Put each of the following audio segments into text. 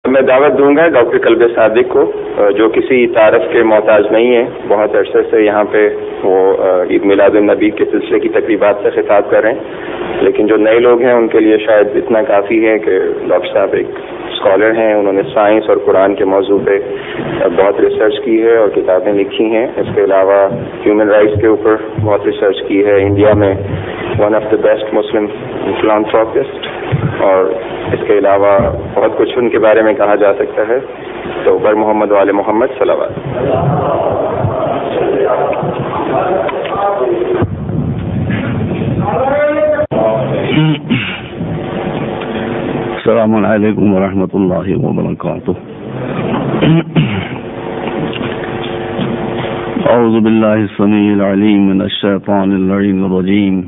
میں دعوت دوں گا ڈاکٹر قلب صادق کو، جو کسی تعارف کے محتاج نہیں ہے، بہت عرصے سے یہاں پہ وہ عید میلاد النبی کے سلسلے کی تقریبات سے خطاب کر رہے ہیں، لیکن جو نئے لوگ ہیں ان کے لیے شاید اتنا کافی ہے کہ ڈاکٹر صاحب ایک اسکالر ہیں، انہوں نے سائنس اور قرآن کے موضوع پہ بہت ریسرچ کی ہے اور کتابیں لکھی ہیں۔ اس کے علاوہ ہیومن رائٹس کے اوپر بہت ریسرچ کی ہے، انڈیا میں one of the best Muslim philanthropist, اور اس کے علاوہ بہت کچھ ان کے بارے میں کہا جا سکتا ہے۔ تو بر محمد وآل محمد صلوات۔ السلام علیکم ورحمۃ اللہ وبرکاتہ۔ اعوذ باللہ السمیع العلیم من الشیطان اللعین الرجیم،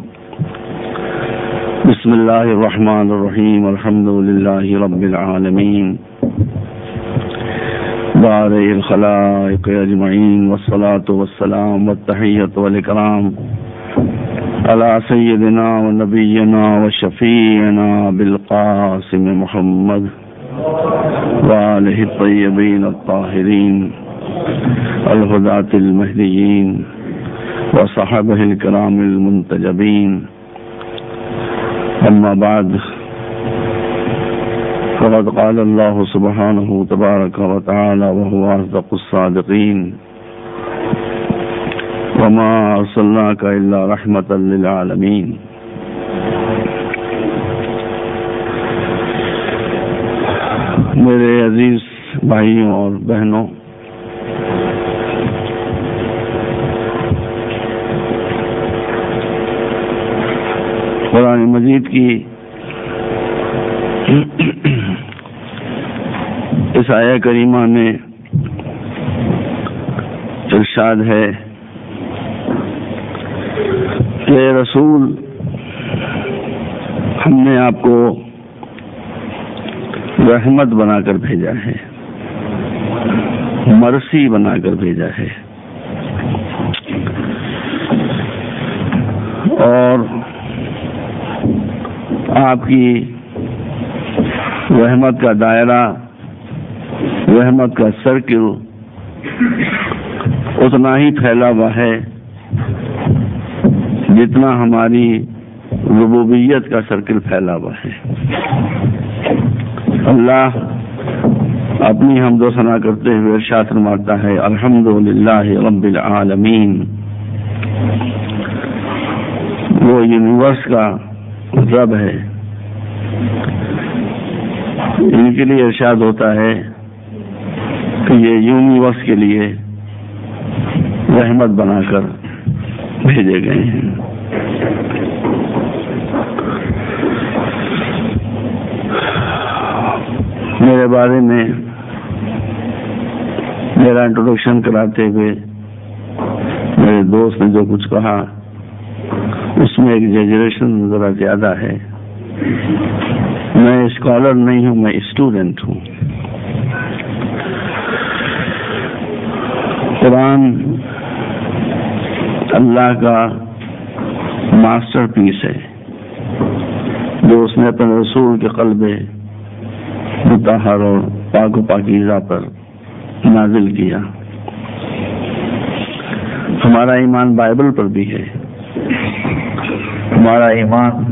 بسم اللہ الرحمن الرحیم، الحمد للہ رب العالمین، بارئ الخلائق اجمعین، والصلاة والسلام والتحیۃ والاکرام علی سیدنا و نبینا و شفیعنا بالقاسم محمد وآلہ الطیبین الطاہرین الہداۃ المہدیین وصحبہ الکرام المنتجبین، اما بعد، فقد قال اللہ سبحانہ تبارک و تعالی وهو اصدق الصادقین، وما ارسلناک الا رحمۃ للعالمین۔ میرے عزیز بھائیوں اور بہنوں، قرآن مجید کی اس آیہ کریمہ میں ارشاد ہے کہ رسول، ہم نے آپ کو رحمت بنا کر بھیجا ہے، مرسی بنا کر بھیجا ہے، اور آپ کی رحمت کا دائرہ، رحمت کا سرکل اتنا ہی پھیلا ہوا ہے جتنا ہماری ربوبیت کا سرکل پھیلا ہوا ہے۔ اللہ اپنی حمد و ثنا کرتے ہوئے ارشاد فرماتا ہے، الحمدللہ رب العالمین۔ وہ یونیورس کا رب ہے، ان کے لیے ارشاد ہوتا ہے کہ یہ یونیورس کے لیے رحمت بنا کر بھیجے گئے ہیں۔ میرے بارے میں میرا انٹروڈکشن کراتے ہوئے میرے دوست نے جو کچھ کہا اس میں ایگزیجریشن ذرا زیادہ ہے۔ میں اسکالر نہیں ہوں، میں اسٹوڈنٹ ہوں۔ قرآن اللہ کا ماسٹر پیس ہے جو اس نے اپنے رسول کے قلب مطہر اور پاک و پاکیزہ پر نازل کیا۔ ہمارا ایمان بائبل پر بھی ہے، ہمارا ایمان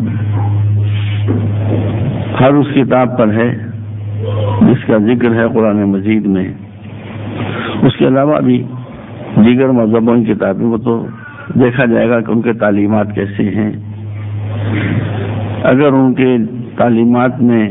ہر اس کتاب پر ہے جس کا ذکر ہے قرآن مجید میں۔ اس کے علاوہ بھی دیگر مذہبوں کی کتابیں، وہ تو دیکھا جائے گا کہ ان کے تعلیمات کیسے ہیں۔ اگر ان کے تعلیمات میں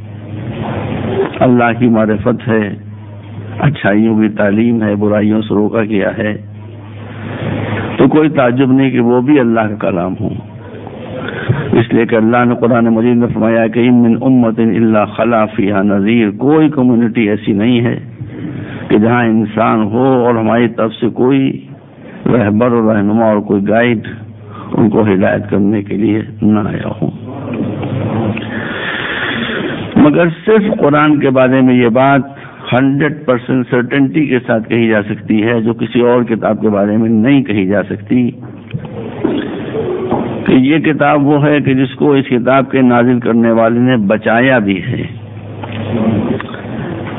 اللہ کی معرفت ہے، اچھائیوں کی تعلیم ہے، برائیوں سے روکا گیا ہے، تو کوئی تعجب نہیں کہ وہ بھی اللہ کا کلام ہو۔ اس لیے کہ اللہ نے قرآن مجید میں فرمایا کہ ان من امت الا خلا فیہا نذیر، کوئی کمیونٹی ایسی نہیں ہے کہ جہاں انسان ہو اور ہماری طرف سے کوئی رہبر اور رہنما اور کوئی گائیڈ ان کو ہدایت کرنے کے لیے نہ آیا ہو۔ مگر صرف قرآن کے بارے میں یہ بات 100% سرٹنٹی کے ساتھ کہی جا سکتی ہے جو کسی اور کتاب کے بارے میں نہیں کہی جا سکتی، کہ یہ کتاب وہ ہے کہ جس کو اس کتاب کے نازل کرنے والے نے بچایا بھی ہے،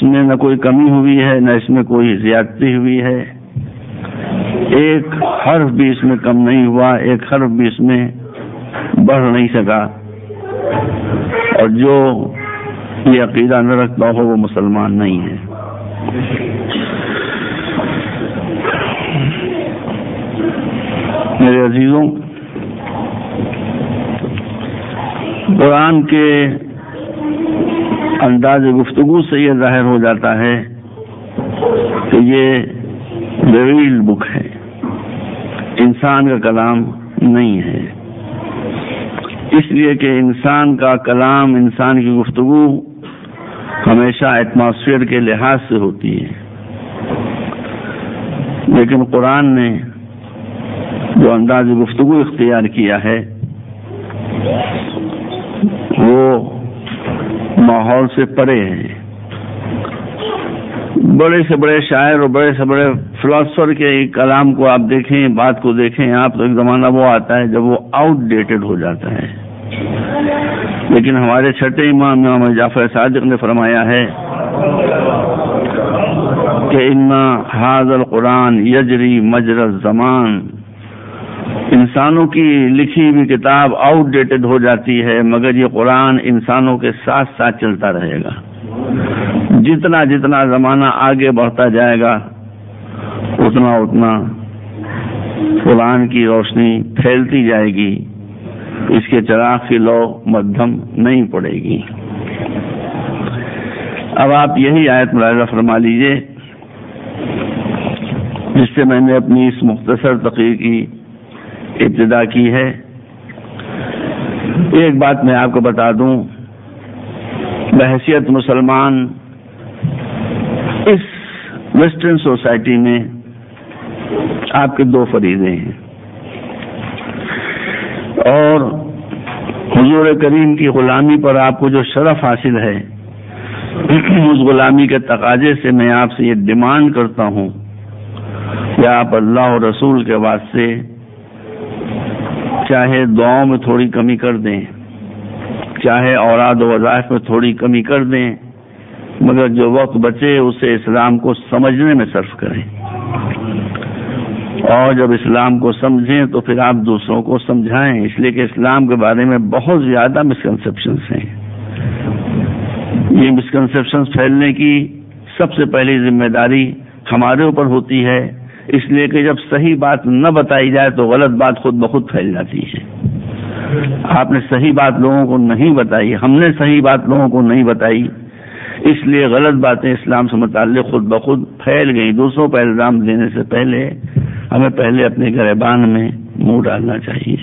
اس میں نہ کوئی کمی ہوئی ہے نہ اس میں کوئی زیادتی ہوئی ہے، ایک حرف بھی اس میں کم نہیں ہوا، ایک حرف بھی اس میں بڑھ نہیں سکا، اور جو یہ عقیدہ نہ رکھتا ہو وہ مسلمان نہیں ہے۔ میرے عزیزوں، قرآن کے انداز گفتگو سے یہ ظاہر ہو جاتا ہے کہ یہ ریل بک ہے، انسان کا کلام نہیں ہے، اس لیے کہ انسان کا کلام، انسان کی گفتگو ہمیشہ ایٹماسفیئر کے لحاظ سے ہوتی ہے، لیکن قرآن نے جو انداز گفتگو اختیار کیا ہے وہ ماحول سے پرے ہے۔ بڑے سے بڑے شاعر اور بڑے سے بڑے فلاسفر کے کلام کو آپ دیکھیں، بات کو دیکھیں آپ، تو ایک زمانہ وہ آتا ہے جب وہ آؤٹ ڈیٹڈ ہو جاتا ہے، لیکن ہمارے چھٹے امام جعفر صادق نے فرمایا ہے کہ ان ھذا القرآن یجری مجری الزمان، انسانوں کی لکھی ہوئی کتاب آؤٹ ڈیٹڈ ہو جاتی ہے، مگر یہ قرآن انسانوں کے ساتھ ساتھ چلتا رہے گا۔ جتنا جتنا زمانہ آگے بڑھتا جائے گا اتنا اتنا قرآن کی روشنی پھیلتی جائے گی، اس کے چراغ کی لو مدھم نہیں پڑے گی۔ اب آپ یہی آیت ملاحظہ فرما لیجئے جس سے میں نے اپنی اس مختصر تقریر کی ابتدا کی ہے۔ ایک بات میں آپ کو بتا دوں، بحیثیت مسلمان اس ویسٹرن سوسائٹی میں آپ کے دو فریضے ہیں، اور حضور کریم کی غلامی پر آپ کو جو شرف حاصل ہے اس غلامی کے تقاضے سے میں آپ سے یہ ڈیمانڈ کرتا ہوں کہ آپ اللہ اور رسول کے واسطے چاہے دعاؤں میں تھوڑی کمی کر دیں، چاہے اوراد و وظائف میں تھوڑی کمی کر دیں، مگر جو وقت بچے اسے اسلام کو سمجھنے میں صرف کریں، اور جب اسلام کو سمجھیں تو پھر آپ دوسروں کو سمجھائیں، اس لیے کہ اسلام کے بارے میں بہت زیادہ مسکنسیپشنز ہیں۔ یہ مسکنسیپشنز پھیلنے کی سب سے پہلی ذمہ داری ہمارے اوپر ہوتی ہے، اس لیے کہ جب صحیح بات نہ بتائی جائے تو غلط بات خود بخود پھیل جاتی ہے۔ آپ نے صحیح بات لوگوں کو نہیں بتائی، ہم نے صحیح بات لوگوں کو نہیں بتائی، اس لیے غلط باتیں اسلام سے متعلق خود بخود پھیل گئی۔ دوسروں پر الزام دینے سے پہلے ہمیں پہلے اپنے گریبان میں منہ ڈالنا چاہیے۔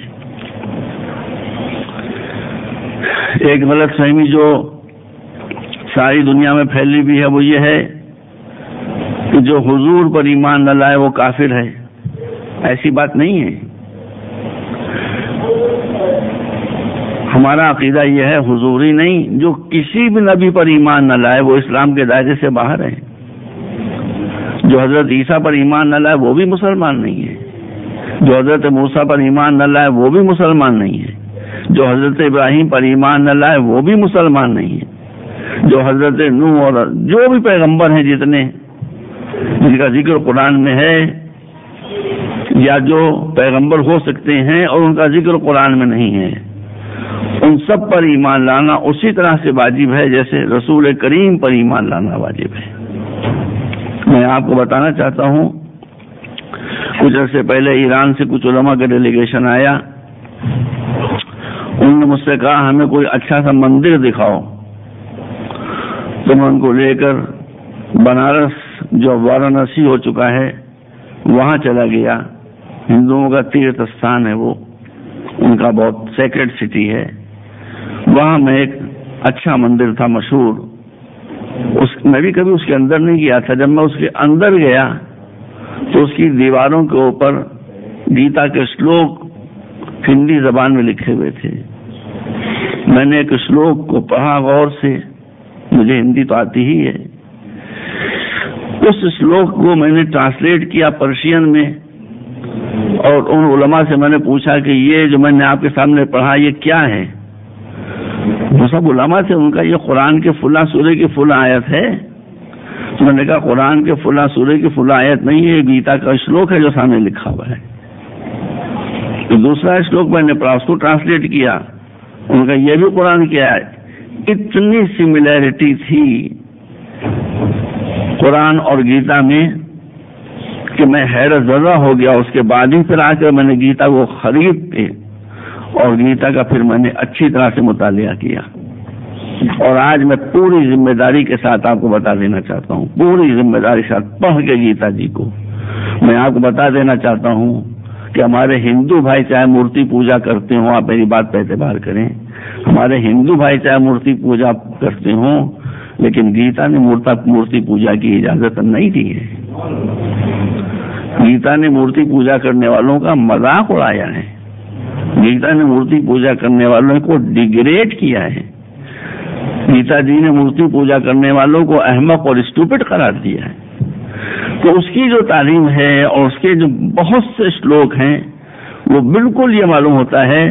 ایک غلط فہمی جو ساری دنیا میں پھیلی بھی ہے وہ یہ ہے کہ جو حضور پر ایمان نہ لائے وہ کافر ہے۔ ایسی بات نہیں ہے، ہمارا عقیدہ یہ ہے حضور ہی نہیں، جو کسی بھی نبی پر ایمان نہ لائے وہ اسلام کے دائرے سے باہر ہے۔ جو حضرت عیسیٰ پر ایمان نہ لائے وہ بھی مسلمان نہیں ہے، جو حضرت موسیٰ پر ایمان نہ لائے وہ بھی مسلمان نہیں ہے، جو حضرت ابراہیم پر ایمان نہ لائے وہ بھی مسلمان نہیں ہے، جو حضرت نوح اور جو بھی پیغمبر ہیں جتنے جن کا ذکر قرآن میں ہے یا جو پیغمبر ہو سکتے ہیں اور ان کا ذکر قرآن میں نہیں ہے، ان سب پر ایمان لانا اسی طرح سے واجب ہے جیسے رسول کریم پر ایمان لانا واجب ہے۔ میں آپ کو بتانا چاہتا ہوں، کچھ عرصے پہلے ایران سے کچھ علماء کا ڈیلیگیشن آیا، انہوں نے مجھ سے کہا ہمیں کوئی اچھا سا مندر دکھاؤ، تو میں ان کو لے کر بنارس جو وارانسی ہو چکا ہے وہاں چلا گیا۔ ہندوؤں کا تیرتھ استھان ہے، وہ ان کا بہت سیکرڈ سٹی ہے۔ وہاں میں ایک اچھا مندر تھا مشہور، میں بھی کبھی اس کے اندر نہیں گیا تھا۔ جب میں اس کے اندر گیا تو اس کی دیواروں کے اوپر گیتا کے شلوک ہندی زبان میں لکھے ہوئے تھے۔ میں نے ایک شلوک کو پڑھا غور سے، مجھے ہندی تو آتی ہی ہے، اس شلوک کو میں نے ٹرانسلیٹ کیا پرشین میں، اور ان علماء سے میں نے پوچھا کہ یہ جو میں نے آپ کے سامنے پڑھا یہ کیا ہے؟ وہ سب علماء تھے، ان کا یہ قرآن کے فلاں سورے کی فلاں آیت ہے۔ تو میں نے کہا قرآن کے فلاں سورے کی فلاں آیت نہیں ہے، گیتا کا شلوک ہے جو سامنے لکھا ہوا ہے۔ تو دوسرا شلوک میں نے اس کو ٹرانسلیٹ کیا، ان کا یہ بھی قرآن کیا ہے۔ اتنی سملیرٹی تھی قرآن اور گیتا میں کہ میں حیرت زدہ ہو گیا۔ اس کے بعد ہی پھر آ کر میں نے گیتا کو خرید کے اور گیتا کا پھر میں نے اچھی طرح سے مطالعہ کیا، اور آج میں پوری ذمہ داری کے ساتھ آپ کو بتا دینا چاہتا ہوں، پوری ذمہ داری کے ساتھ پڑھ کے گیتا جی کو میں آپ کو بتا دینا چاہتا ہوں کہ ہمارے ہندو بھائی چاہے مورتی پوجا کرتے ہوں، آپ میری بات پہ اعتبار کریں، ہمارے ہندو بھائی چاہے مورتی پوجا کرتے ہوں، لیکن گیتا نے مورتی پوجا کی اجازت نہیں دی ہے۔ گیتا نے مورتی پوجا کرنے والوں کا مذاق اڑایا ہے، گیتا نے مورتی پوجا کرنے والوں کو ڈیگریڈ کیا ہے، گیتا جی نے مورتی پوجا کرنے والوں کو احمق اور اسٹوپڈ قرار دیا ہے۔ تو اس کی جو تعلیم ہے اور اس کے جو بہت سے شلوک ہیں وہ بالکل یہ معلوم ہوتا ہے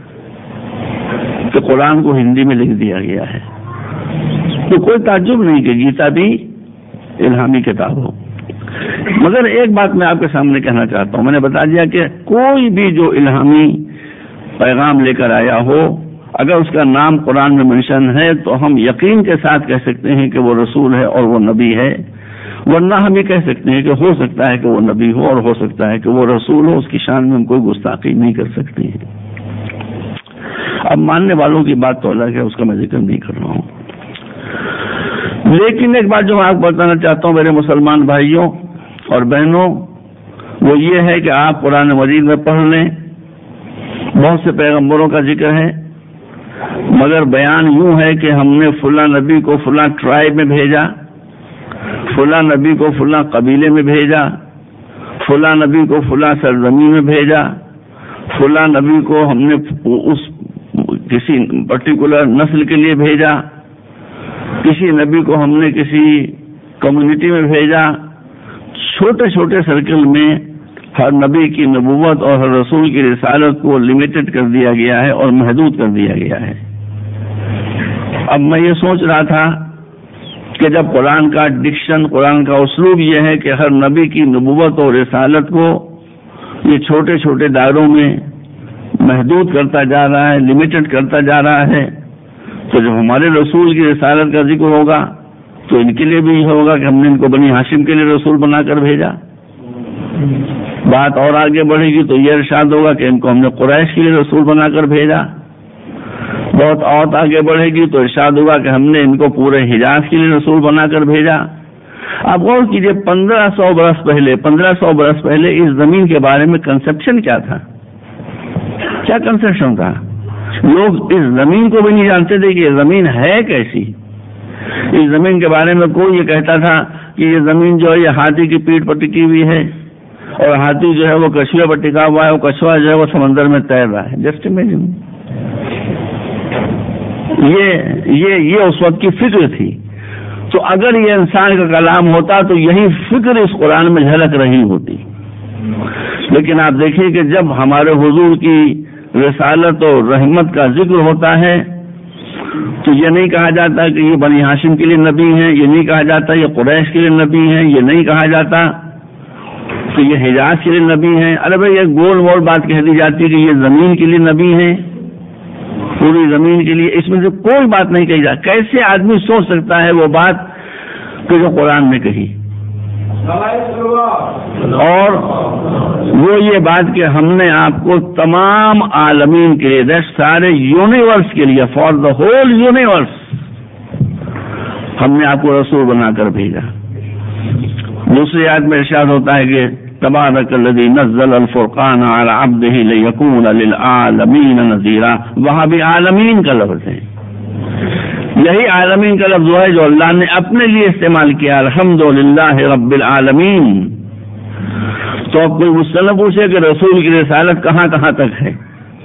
کہ قرآن کو ہندی میں لکھ دیا گیا ہے۔ تو کوئی تعجب نہیں کہ گیتا بھی الہامی کتاب ہو۔ مگر ایک بات میں آپ کے سامنے کہنا چاہتا ہوں، میں نے بتا دیا کہ کوئی بھی جو الہامی پیغام لے کر آیا ہو، اگر اس کا نام قرآن میں منشن ہے تو ہم یقین کے ساتھ کہہ سکتے ہیں کہ وہ رسول ہے اور وہ نبی ہے، ورنہ ہم یہ کہہ سکتے ہیں کہ ہو سکتا ہے کہ وہ نبی ہو اور ہو سکتا ہے کہ وہ رسول ہو، اس کی شان میں ہم کوئی گستاخی نہیں کر سکتے ہیں۔ اب ماننے والوں کی بات تو الگ ہے، اس کا میں ذکر نہیں کر رہا ہوں، لیکن ایک بات جو میں آپ کو بتانا چاہتا ہوں میرے مسلمان بھائیوں اور بہنوں، وہ یہ ہے کہ آپ قرآن مجید میں پڑھ لیں، بہت سے پیغمبروں کا ذکر ہے، مگر بیان یوں ہے کہ ہم نے فلاں نبی کو فلاں ٹرائب میں بھیجا، فلاں نبی کو فلاں قبیلے میں بھیجا، فلاں نبی کو فلاں سرزمین میں بھیجا، فلاں نبی کو ہم نے اس کسی پرٹیکولر نسل کے لیے بھیجا، کسی نبی کو ہم نے کسی کمیونٹی میں بھیجا۔ چھوٹے چھوٹے سرکل میں ہر نبی کی نبوت اور ہر رسول کی رسالت کو لمیٹڈ کر دیا گیا ہے اور محدود کر دیا گیا ہے۔ اب میں یہ سوچ رہا تھا کہ جب قرآن کا ڈکشن، قرآن کا اسلوب یہ ہے کہ ہر نبی کی نبوت اور رسالت کو یہ چھوٹے چھوٹے دائروں میں محدود کرتا جا رہا ہے، لمیٹڈ کرتا جا رہا ہے، تو جب ہمارے رسول کی رسالت کا ذکر ہوگا تو ان کے لیے بھی یہ ہوگا کہ ہم نے ان کو بنی ہاشم کے لیے رسول بنا کر بھیجا۔ بات اور آگے بڑھے گی تو یہ ارشاد ہوگا کہ ان کو ہم نے قریش کے لیے رسول بنا کر بھیجا۔ بہت اور آگے بڑھے گی تو ارشاد ہوگا کہ ہم نے ان کو پورے حجاز کے لیے رسول بنا کر بھیجا۔ آپ غور کیجئے 1500 برس پہلے اس زمین کے بارے میں کنسپشن کیا تھا؟ کیا کنسپشن تھا؟ لوگ اس زمین کو بھی نہیں جانتے تھے کہ یہ زمین ہے کیسی۔ اس زمین کے بارے میں کوئی یہ کہتا تھا کہ یہ زمین جو ہے یہ ہاتھی کی پیٹھ پر ٹکی ہوئی ہے، اور ہاتھی جو ہے وہ کچھوے پر ٹکا ہوا ہے، اور کچھوا جو ہے وہ سمندر میں تیر رہا ہے۔ جسٹ امیجن، یہ اس وقت کی فکر تھی۔ تو اگر یہ انسان کا کلام ہوتا تو یہی فکر اس قرآن میں جھلک رہی ہوتی۔ لیکن آپ دیکھیے کہ جب ہمارے حضور کی رسالت اور رحمت کا ذکر ہوتا ہے تو یہ نہیں کہا جاتا کہ یہ بنی ہاشم کے لیے نبی ہیں، یہ نہیں کہا جاتا یہ قریش کے لیے نبی ہیں، یہ نہیں کہا جاتا کہ یہ حجاز کے لیے نبی ہیں۔ ارے بھائی یہ گول مول بات کہہ دی جاتی ہے کہ یہ زمین کے لیے نبی ہیں، پوری زمین کے لیے، اس میں سے کوئی بات نہیں کہی جاتی۔ کیسے آدمی سوچ سکتا ہے وہ بات کہ جو قرآن میں کہی؟ اور وہ یہ بات کہ ہم نے آپ کو تمام عالمین کے لیے، سارے یونیورس کے لیے، فار دا ہول یونیورس ہم نے آپ کو رسول بنا کر بھیجا۔ دوسری آیت میں ارشاد ہوتا ہے کہ تبارک الذی نزل الفرقان علی عبدہ لیکون للعالمین نذیرا، وہاں بھی عالمین کا لفظ ہے۔ یہی عالمین کا لفظ ہے جو اللہ نے اپنے لیے استعمال کیا، الحمدللہ رب العالمین۔ تو اب کوئی مجھ سے نہ پوچھے کہ رسول کی رسالت کہاں کہاں تک ہے۔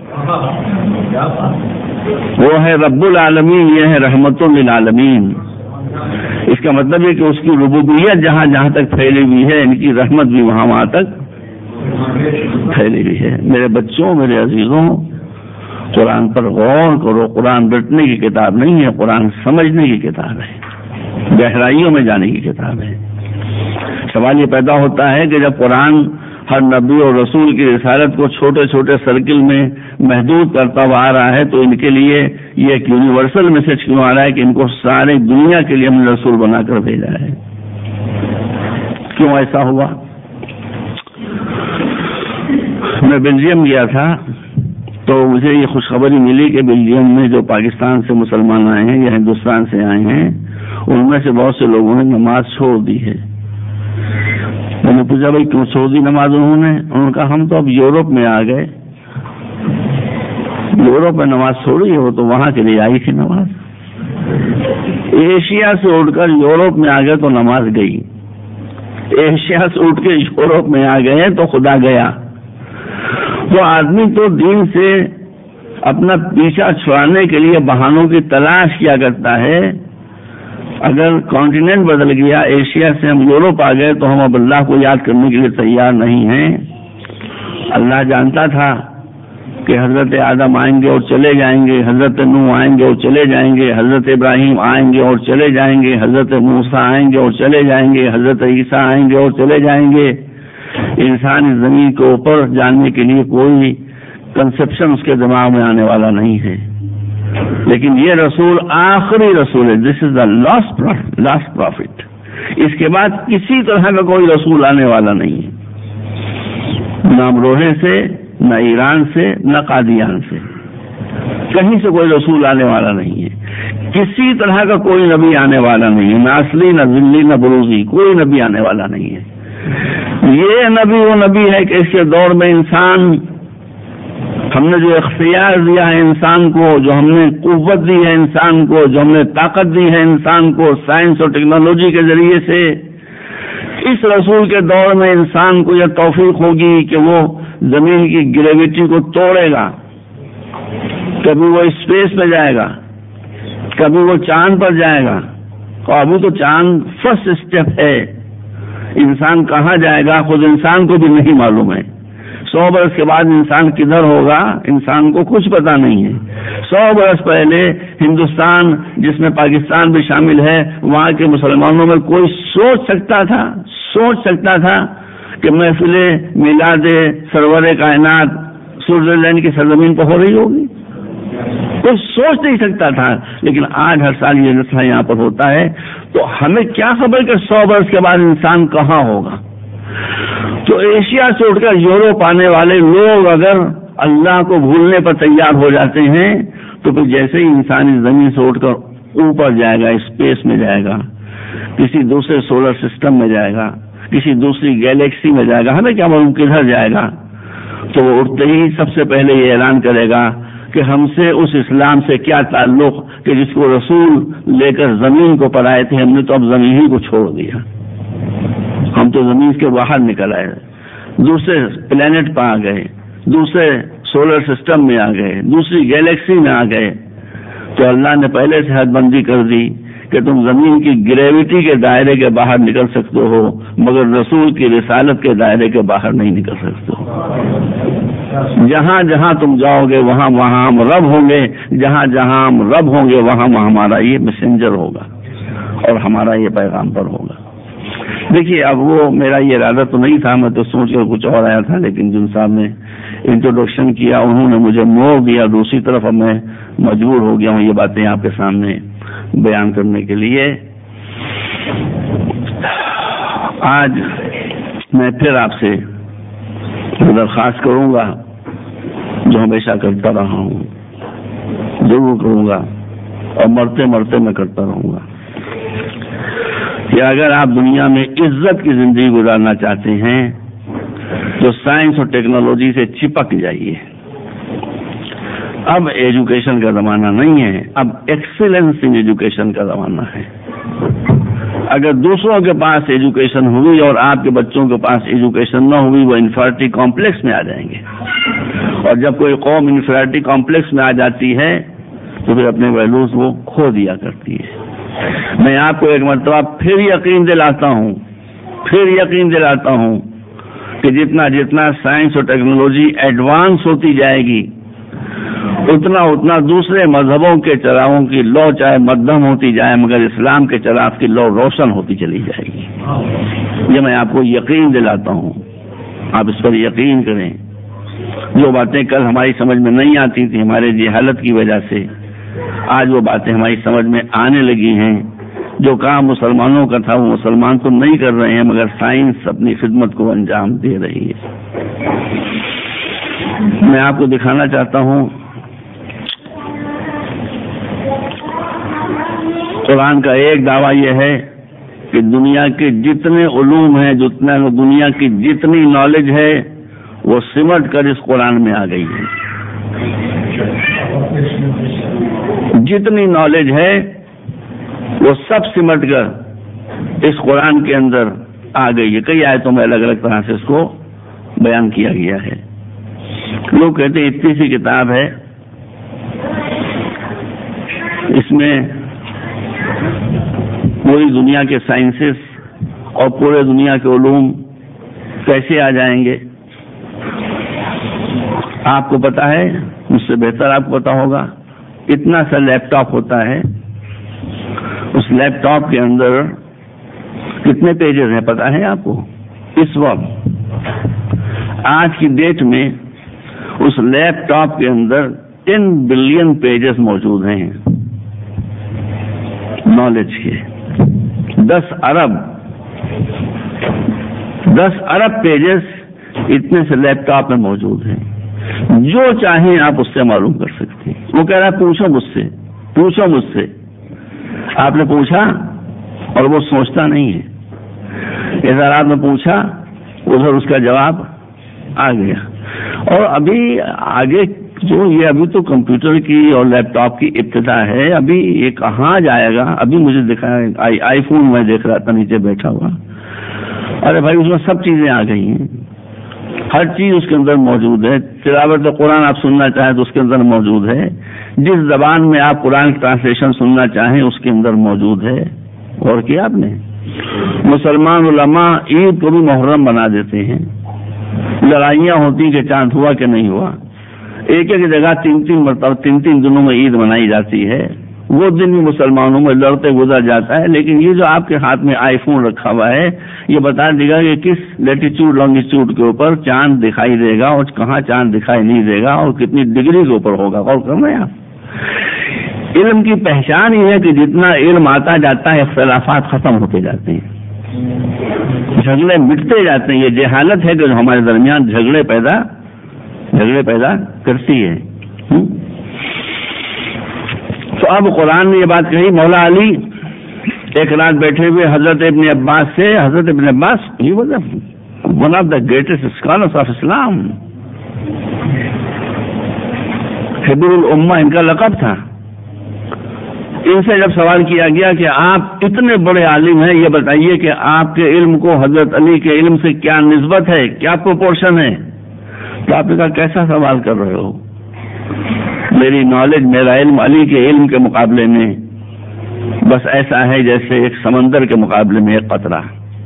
وہ ہے رب العالمین، یہ ہے رحمت للعالمین۔ اس کا مطلب ہے کہ اس کی ربوبیت جہاں جہاں تک پھیلی ہوئی ہے، ان کی رحمت بھی وہاں تک پھیلی ہوئی ہے۔ میرے بچوں، میرے عزیزوں، قرآن پر غور کرو۔ قرآن رٹنے کی کتاب نہیں ہے، قرآن سمجھنے کی کتاب ہے۔ گہرائیوں میں جانے کی کتاب ہے۔ سوال یہ پیدا ہوتا ہے کہ جب قرآن ہر نبی اور رسول کی رسالت کو چھوٹے چھوٹے سرکل میں محدود کرتا ہوا آ رہا ہے تو ان کے لیے یہ ایک یونیورسل میسج کیوں آ رہا ہے کہ ان کو سارے دنیا کے لیے ہم نے رسول بنا کر بھیجا ہے؟ کیوں ایسا ہوا؟ میں بیلجیم گیا تھا تو مجھے یہ خوشخبری ملی کہ بیلجیم میں جو پاکستان سے مسلمان آئے ہیں یا ہندوستان سے آئے ہیں ان میں سے بہت سے لوگوں نے نماز چھوڑ دی ہے۔ میں نے پوچھا بھائی کیوں چھوڑ دی نماز انہوں نے کہا ہم تو اب یورپ میں آ گئے۔ یورپ میں نماز چھوڑی ہے وہ تو وہاں کے لیے آئی تھی نماز، ایشیا سے اٹھ کر یورپ میں آ گئے تو نماز گئی، ایشیا سے اٹھ کے یورپ میں آ گئے تو خدا گیا۔ تو آدمی تو دین سے اپنا پیچھا چھڑانے کے لیے بہانوں کی تلاش کیا کرتا ہے۔ اگر کانٹیننٹ بدل گیا، ایشیا سے ہم یورپ آ گئے تو ہم اب اللہ کو یاد کرنے کے لیے تیار نہیں ہیں۔ اللہ جانتا تھا کہ حضرت آدم آئیں گے اور چلے جائیں گے، حضرت نوح آئیں گے اور چلے جائیں گے، حضرت ابراہیم آئیں گے اور چلے جائیں گے، حضرت موسیٰ آئیں گے اور چلے جائیں گے، حضرت عیسیٰ آئیں گے اور چلے جائیں گے۔ انسان اس زمین کے اوپر جاننے کے لیے کوئی کنسپشن اس کے دماغ میں آنے والا نہیں ہے، لیکن یہ رسول آخری رسول ہے۔ دس از دا لاسٹ پروفٹ۔ اس کے بعد کسی طرح کا کوئی رسول آنے والا نہیں ہے، نہ امروہے سے، نہ ایران سے، نہ قادیان سے، کہیں سے کوئی رسول آنے والا نہیں ہے، کسی طرح کا کوئی نبی آنے والا نہیں ہے، نہ اصلی، نہ ذلی، نہ بروزی، کوئی نبی آنے والا نہیں ہے۔ یہ نبی وہ نبی ہے کہ اس کے دور میں انسان، ہم نے جو اختیار دیا ہے انسان کو، جو ہم نے قوت دی ہے انسان کو، جو ہم نے طاقت دی ہے انسان کو سائنس اور ٹیکنالوجی کے ذریعے سے، اس رسول کے دور میں انسان کو یہ توفیق ہوگی کہ وہ زمین کی گریویٹی کو توڑے گا، کبھی وہ اسپیس میں جائے گا، کبھی وہ چاند پر جائے گا، اور ابھی تو چاند فرسٹ اسٹیپ ہے۔ انسان کہاں جائے گا خود انسان کو بھی نہیں معلوم ہے۔ 100 برس کے بعد انسان کدھر ہوگا انسان کو کچھ پتا نہیں ہے۔ 100 برس پہلے ہندوستان جس میں پاکستان بھی شامل ہے، وہاں کے مسلمانوں میں کوئی سوچ سکتا تھا کہ محفل میلاد سرور کائنات سوئٹزرلینڈ کی سرزمین پر ہو رہی ہوگی؟ کوئی سوچ نہیں سکتا تھا، لیکن آج ہر سال یہ جلسہ یہاں پر ہوتا ہے، تو ہمیں کیا خبر کہ 100 برس کے بعد انسان کہاں ہوگا؟ تو ایشیا سے اٹھ کر یورپ آنے والے لوگ اگر اللہ کو بھولنے پر تیار ہو جاتے ہیں تو پھر جیسے ہی انسان اس زمین سے اٹھ کر اوپر جائے گا، اسپیس میں جائے گا، کسی دوسرے سولر سسٹم میں جائے گا، کسی دوسری گیلیکسی میں جائے گا، ہمیں کیا معلوم کدھر جائے گا، تو وہ اٹھتے ہی سب سے پہلے یہ اعلان کرے گا کہ ہم سے اس اسلام سے کیا تعلق کہ جس کو رسول لے کر زمین کو پر آئے تھے، ہم نے تو اب زمین ہی کو چھوڑ دیا، ہم تو زمین کے باہر نکل آئے، دوسرے پلینٹ پہ آ گئے، دوسرے سولر سسٹم میں آ گئے، دوسری گیلیکسی میں آ گئے۔ تو اللہ نے پہلے سے حد بندی کر دی کہ تم زمین کی گریویٹی کے دائرے کے باہر نکل سکتے ہو، مگر رسول کی رسالت کے دائرے کے باہر نہیں نکل سکتے ہو۔ جہاں جہاں تم جاؤ گے وہاں وہاں ہم رب ہوں گے، جہاں جہاں ہم رب ہوں گے وہاں ہمارا یہ میسنجر ہوگا اور ہمارا یہ پیغام پر ہوگا۔ دیکھیے اب وہ میرا یہ ارادہ تو نہیں تھا، میں تو سوچ کر کچھ اور آیا تھا، لیکن جن صاحب نے انٹروڈکشن کیا انہوں نے مجھے موڑ دیا دوسری طرف، اب میں مجبور ہو گیا ہوں یہ باتیں آپ کے سامنے بیان کرنے کے لیے۔ آج میں پھر آپ سے درخواست کروں گا جو ہمیشہ کرتا رہا ہوں، ضرور کروں گا اور مرتے مرتے میں کرتا رہوں گا کہ اگر آپ دنیا میں عزت کی زندگی گزارنا چاہتے ہیں تو سائنس اور ٹیکنالوجی سے چپک جائیے۔ اب ایجوکیشن کا زمانہ نہیں ہے، اب ایکسیلنس ان ایجوکیشن کا زمانہ ہے۔ اگر دوسروں کے پاس ایجوکیشن ہوئی اور آپ کے بچوں کے پاس ایجوکیشن نہ ہوئی، وہ انفیریٹی کمپلیکس میں آ جائیں گے، اور جب کوئی قوم انفیریٹی کمپلیکس میں آ جاتی ہے تو پھر اپنے ویلوز وہ کھو دیا کرتی ہے۔ میں آپ کو ایک مرتبہ پھر یقین دلاتا ہوں کہ جتنا جتنا سائنس اور ٹیکنالوجی ایڈوانس ہوتی جائے گی اتنا دوسرے مذہبوں کے چراغوں کی لو چاہے مدھم ہوتی جائے مگر اسلام کے چراغ کی لو روشن ہوتی چلی جائے گی. یہ میں آپ کو یقین دلاتا ہوں، آپ اس پر یقین کریں. جو باتیں کل ہماری سمجھ میں نہیں آتی تھی ہمارے جہالت کی وجہ سے، آج وہ باتیں ہماری سمجھ میں آنے لگی ہیں. جو کام مسلمانوں کا تھا وہ مسلمان تو نہیں کر رہے ہیں مگر سائنس اپنی خدمت کو انجام دے رہی ہے. میں آپ کو دکھانا چاہتا ہوں قرآن کا ایک دعویٰ یہ ہے کہ دنیا کے جتنے علوم ہیں، دنیا کی جتنی نالج ہے وہ سمٹ کر اس قرآن میں آ گئی ہے. جتنی نالج ہے وہ سب سمٹ کر اس قرآن کے اندر آ گئی ہے. کئی آیتوں میں الگ الگ طرح سے اس کو بیان کیا گیا ہے. لوگ کہتے ہیں اتنی سی کتاب ہے، اس میں پوری دنیا کے سائنسز اور پورے دنیا کے علوم کیسے آ جائیں گے؟ آپ کو پتا ہے، مجھ سے بہتر آپ کو پتا ہوگا. اتنا سا لیپ ٹاپ ہوتا ہے، اس لیپ ٹاپ کے اندر کتنے پیجز ہیں پتا ہے آپ کو؟ اس وقت آج کی ڈیٹ میں اس لیپ ٹاپ کے اندر 10 بلین پیجز موجود ہیں نالج کے. 10 ارب پیجز اتنے سے لیپ ٹاپ میں موجود ہیں. جو چاہیں آپ اس سے معلوم کر سکتے ہیں. وہ کہہ رہا ہے پوچھو مجھ سے. آپ نے پوچھا اور وہ سوچتا نہیں ہے. ادھر آپ نے پوچھا ادھر اس کا جواب آ گیا. اور ابھی آگے ابھی تو کمپیوٹر کی اور لیپ ٹاپ کی ابتدا ہے. ابھی یہ کہاں جائے گا؟ ابھی مجھے دکھا آئی فون میں دیکھ رہا تھا نیچے بیٹھا ہوا. ارے بھائی اس میں سب چیزیں آ گئی ہیں، ہر چیز اس کے اندر موجود ہے. تلاوت قرآن آپ سننا چاہیں تو اس کے اندر موجود ہے. جس زبان میں آپ قرآن کی ٹرانسلیشن سننا چاہیں اس کے اندر موجود ہے. اور کیا آپ نے مسلمان علماء عید کو بھی محرم بنا دیتے ہیں. لڑائیاں ہوتی کہ چاند ہوا کہ نہیں ہوا. ایک ایک جگہ 3 مرتبہ 3 دنوں میں عید منائی جاتی ہے. وہ دن بھی مسلمانوں میں لڑتے گزر جاتا ہے. لیکن یہ جو آپ کے ہاتھ میں آئی فون رکھا ہوا ہے یہ بتا دے گا کہ کس لیٹیچیوڈ لانگیچیوڈ کے اوپر چاند دکھائی دے گا اور کہاں چاند دکھائی نہیں دے گا اور کتنی ڈگری کے اوپر ہوگا. غور کر رہے ہیں آپ؟ علم کی پہچان یہ ہے کہ جتنا علم آتا جاتا ہے اختلافات ختم ہوتے جاتے ہیں، جھگڑے مٹتے جاتے ہیں. یہ جہالت ہے کہ جو ہمارے درمیان جھگڑے پیدا کرتی ہے. تو اب قرآن نے یہ بات کہی. مولا علی ایک رات بیٹھے ہوئے حضرت Ibn Abbas he was one of the greatest scholars of Islam. حبر الامہ ان کا لقب تھا. ان سے جب سوال کیا گیا کہ آپ اتنے بڑے عالم ہیں، یہ بتائیے کہ آپ کے علم کو حضرت علی کے علم سے کیا نسبت ہے، کیا پروپورشن ہے؟ تو آپ نے کہا کیسا سوال کر رہے ہو؟ میری نالج، میرا علم علی کے علم کے مقابلے میں بس ایسا ہے جیسے ایک سمندر کے مقابلے میں ایک قطرہ،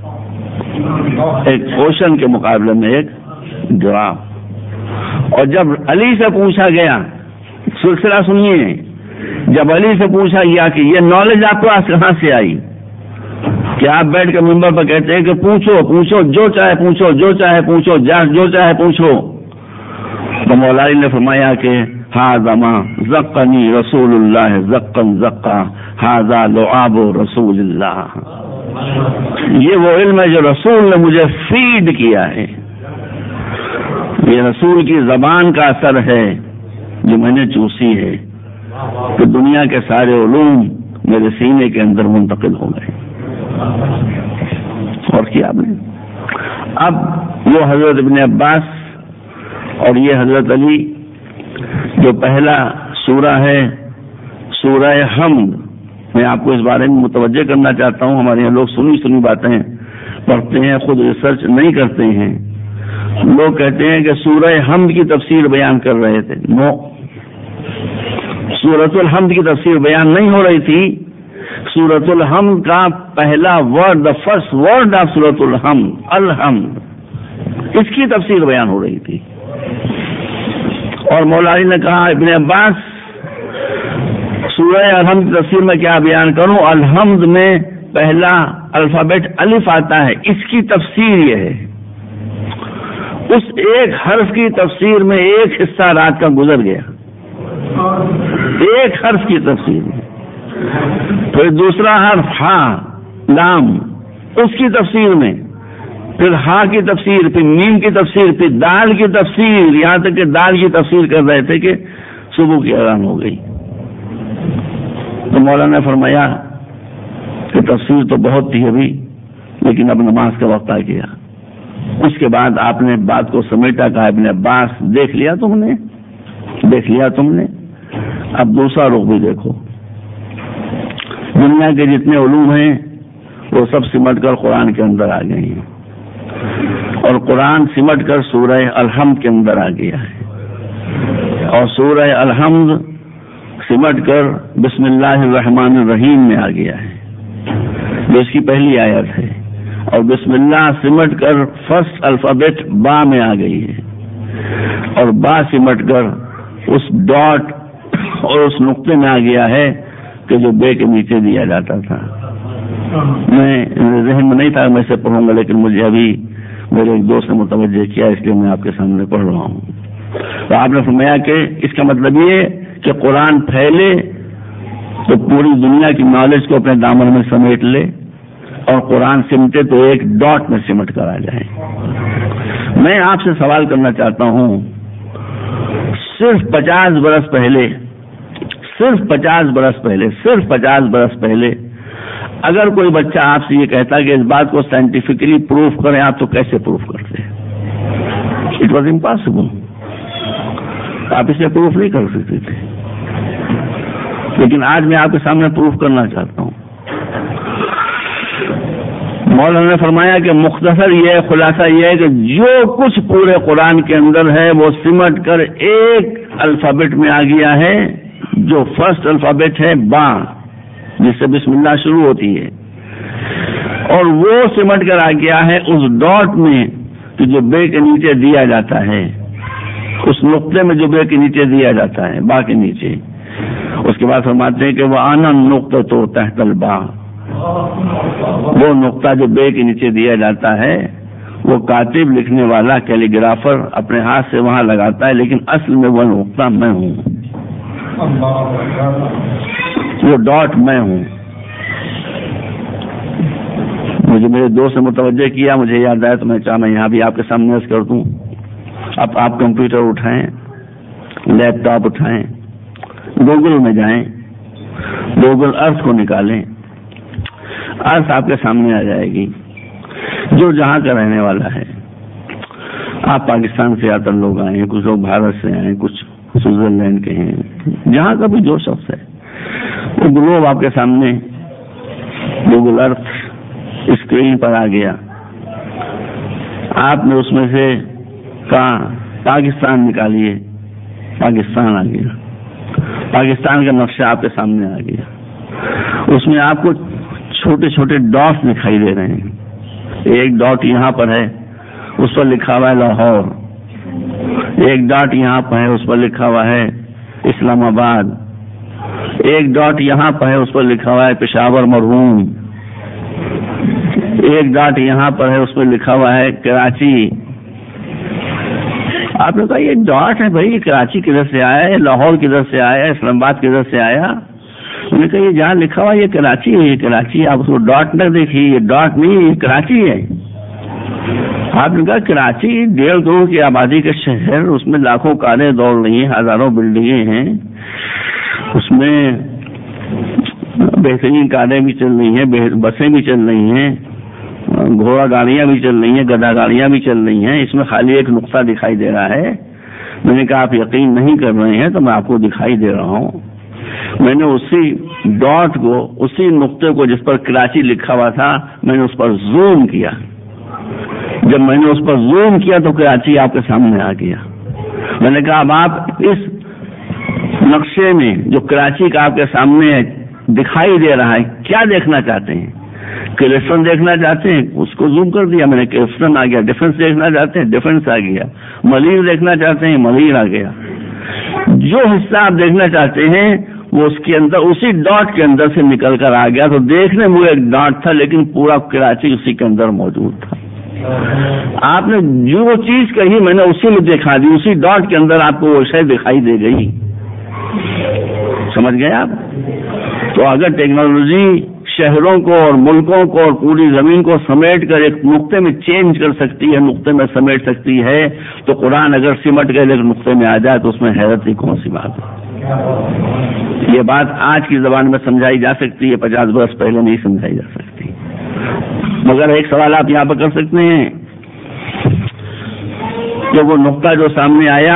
ایک اوشن کے مقابلے میں ایک ڈراپ. اور جب علی سے پوچھا گیا، سلسلہ سنیے، جب علی سے پوچھا گیا کہ یہ نالج آپ کو آج کہاں سے آئی، کہ آپ بیٹھ کے ممبر پر کہتے ہیں کہ پوچھو جو چاہے پوچھو، جو چاہے پوچھو. تو مولا علی نے فرمایا کہ ھذا ما زقنی رسول اللہ زقن زقا ھذا لعاب رسول اللہ. یہ وہ علم ہے جو رسول نے مجھے فیڈ کیا ہے. یہ رسول کی زبان کا اثر ہے جو میں نے چوسی ہے کہ دنیا کے سارے علوم میرے سینے کے اندر منتقل ہو گئے. اور کیا آپ نے اب وہ حضرت ابن عباس اور یہ حضرت علی، جو پہلا سورہ ہے سورہ حمد، میں آپ کو اس بارے میں متوجہ کرنا چاہتا ہوں. ہمارے یہاں لوگ سنی باتیں پڑھتے ہیں، خود ریسرچ نہیں کرتے ہیں. لوگ کہتے ہیں کہ سورہ حمد کی تفسیر بیان کر رہے تھے. نو، سورۃ الحمد کی تفسیر بیان نہیں ہو رہی تھی. سورۃ الحمد کا پہلا word, the first word of سورۃ الحمد، الحمد، اس کی تفسیر بیان ہو رہی تھی. اور مولا علی نے کہا ابن عباس سورہ الحمد کی تفسیر میں کیا بیان کروں، الحمد میں پہلا الفابیٹ الف آتا ہے، اس کی تفسیر یہ ہے، اس ایک حرف کی تفسیر میں ایک حصہ رات کا گزر گیا، ایک حرف کی تفسیر میں۔ پھر دوسرا حرف ہا لام، اس کی تفسیر میں، پھر ہا کی تفسیر، پھر میم کی تفسیر، پھر دال کی تفسیر، یہاں تک کہ دال کی تفسیر کر رہے تھے کہ صبح کی اذان ہو گئی۔ تو مولانا نے فرمایا کہ تفسیر تو بہت تھی ابھی، لیکن اب نماز کا وقت آ گیا۔ اس کے بعد آپ نے بات کو سمیٹا، کہا ابن عباس دیکھ لیا تم نے، اب دوسرا رخ بھی دیکھو۔ دنیا کے جتنے علوم ہیں وہ سب سمٹ کر قرآن کے اندر آ گئے ہیں، اور قرآن سمٹ کر سورہ الحمد کے اندر آ گیا ہے، اور سورہ الحمد سمٹ کر بسم اللہ الرحمن الرحیم میں آ گیا ہے، جو اس کی پہلی آیت ہے، اور بسم اللہ سمٹ کر فرسٹ الفابیٹ با میں آ گئی ہے، اور با سمٹ کر اس ڈاٹ اور اس نقطے میں آ گیا ہے کہ جو بے کے نیچے دیا جاتا تھا۔ میں ذہن میں نہیں تھا میں اسے پڑھوں گا، لیکن مجھے ابھی میرے ایک دوست نے متوجہ کیا، اس لیے میں آپ کے سامنے پڑھ رہا ہوں۔ تو آپ نے فرمایا کہ اس کا مطلب یہ کہ قرآن پھیلے تو پوری دنیا کی نالج کو اپنے دامن میں سمیٹ لے، اور قرآن سمٹے تو ایک ڈاٹ میں سمٹ کر آ جائے۔ میں آپ سے سوال کرنا چاہتا ہوں، صرف 50 برس پہلے اگر کوئی بچہ آپ سے یہ کہتا کہ اس بات کو سائنٹیفکلی پروف کریں، آپ تو کیسے پروف کرتے؟ اٹ واز امپاسبل، آپ اسے پروف نہیں کر سکتے تھے، لیکن آج میں آپ کے سامنے پروف کرنا چاہتا ہوں۔ مولانا نے فرمایا کہ مختصر یہ خلاصہ یہ ہے کہ جو کچھ پورے قرآن کے اندر ہے وہ سمٹ کر ایک الفابیٹ میں آ گیا ہے، جو فرسٹ الفابیٹ ہے با، جس سے بسم اللہ شروع ہوتی ہے، اور وہ سمٹ کر آ گیا ہے اس ڈاٹ میں کہ جو بے کے نیچے دیا جاتا ہے، اس نقطے میں جو بے کے نیچے دیا جاتا ہے، با کے نیچے۔ اس کے بعد فرماتے ہیں کہ وہ آنا نقطہ تو تحت البا، وہ نقطہ جو بے کے نیچے دیا جاتا ہے وہ کاتب لکھنے والا کیلیگرافر اپنے ہاتھ سے وہاں لگاتا ہے، لیکن اصل میں وہ نقطہ میں ہوں، وہ ڈاٹ میں ہوں۔ مجھے میرے دوست نے متوجہ کیا، مجھے یاد آیا تو میں چاہا میں یہاں بھی آپ کے سامنے عرض کر دوں۔ اب آپ کمپیوٹر اٹھائیں، لیپ ٹاپ اٹھائیں، گوگل میں جائیں، گوگل ارتھ کو نکالیں، ارتھ آپ کے سامنے آ جائے گی، جو جہاں کا رہنے والا ہے۔ آپ پاکستان سے زیادہ لوگ آئے ہیں، کچھ لوگ بھارت سے آئے ہیں، کچھ سوئٹزرلینڈ کے ہیں، جہاں کا بھی جو شخص ہے، وہ گلوب آپ کے سامنے گوگل ارتھ اسکرین پر آ گیا۔ آپ نے اس میں سے کہا پاکستان نکالیے، پاکستان آ گیا، پاکستان کا نقشہ آپ کے سامنے آ گیا۔ اس میں آپ کو چھوٹے چھوٹے ڈاٹس دکھائی دے رہے ہیں، ایک ڈاٹ یہاں پر ہے، اس پر لکھا ہوا ہے لاہور، ایک ڈاٹ یہاں پر ہے، اس پر لکھا ہوا ہے اسلام آباد، ایک ڈاٹ یہاں پر ہے، اس پر لکھا ہوا ہے پشاور مرحوم، ایک ڈاٹ یہاں پر ہے، اس پر لکھا ہوا ہے کراچی۔ آپ نے کہا یہ ڈاٹ ہے بھائی، کراچی کدھر سے آیا ہے، لاہور کدھر سے آیا ہے، اسلام آباد کدھر سے آیا؟ انہوں نے کہا یہ جہاں لکھا ہوا یہ کراچی ہے، یہ کراچی، آپ اس کو ڈاٹ نہ دیکھیے، یہ ڈاٹ نہیں ہے، یہ کراچی ہے۔ آپ نے کہا کراچی 1.5 کروڑ کی آبادی کا شہر، اس میں لاکھوں کاریں دوڑ رہی ہیں، ہزاروں بلڈنگیں ہیں، اس میں بہترین کاریں بھی چل رہی ہیں، بسیں بھی چل رہی ہیں، گھوڑا گاڑیاں بھی چل رہی ہیں، گدا گاڑیاں بھی چل رہی ہیں، اس میں خالی ایک نقطہ دکھائی دے رہا ہے۔ میں نے کہا آپ یقین نہیں کر رہے ہیں تو میں آپ کو دکھائی دے رہا ہوں۔ میں نے اسی ڈاٹ کو، اسی نقطے کو جس پر کراچی لکھا ہوا تھا، میں نے اس پر زوم کیا۔ جب میں نے اس پر زوم کیا تو کراچی آپ کے سامنے آ گیا۔ میں نے کہا اب آپ اس نقشے میں جو کراچی کا آپ کے سامنے دکھائی دے رہا ہے کیا دیکھنا چاہتے ہیں؟ کلسٹرن دیکھنا چاہتے ہیں، اس کو زوم کر دیا میں نے، کلسٹرن آ گیا۔ ڈیفنس دیکھنا چاہتے ہیں، ڈیفنس آ گیا۔ ملیر دیکھنا چاہتے ہیں، ملیر آ گیا۔ جو حصہ آپ دیکھنا چاہتے ہیں وہ اس کے اندر اسی ڈاٹ کے اندر سے نکل کر آ گیا. تو دیکھنے میں وہ ایک ڈاٹ تھا لیکن پورا کراچی اسی کے اندر موجود تھا. آپ نے جو چیز کہی میں نے اسی میں دکھا دی, اسی ڈاٹ کے اندر آپ کو وہ شے دکھائی دے گئی. سمجھ گئے آپ؟ تو اگر ٹیکنالوجی شہروں کو اور ملکوں کو اور پوری زمین کو سمیٹ کر ایک نقطے میں چینج کر سکتی ہے, نقطے میں سمیٹ سکتی ہے, تو قرآن اگر سمٹ گئے ایک نقطے میں آ جائے تو اس میں حیرت کی کون سی بات ہے؟ یہ بات آج کی زبان میں سمجھائی جا سکتی ہے, 50 برس پہلے نہیں سمجھائی جا سکتی. مگر ایک سوال آپ یہاں پر کر سکتے ہیں کہ وہ نقطہ جو سامنے آیا,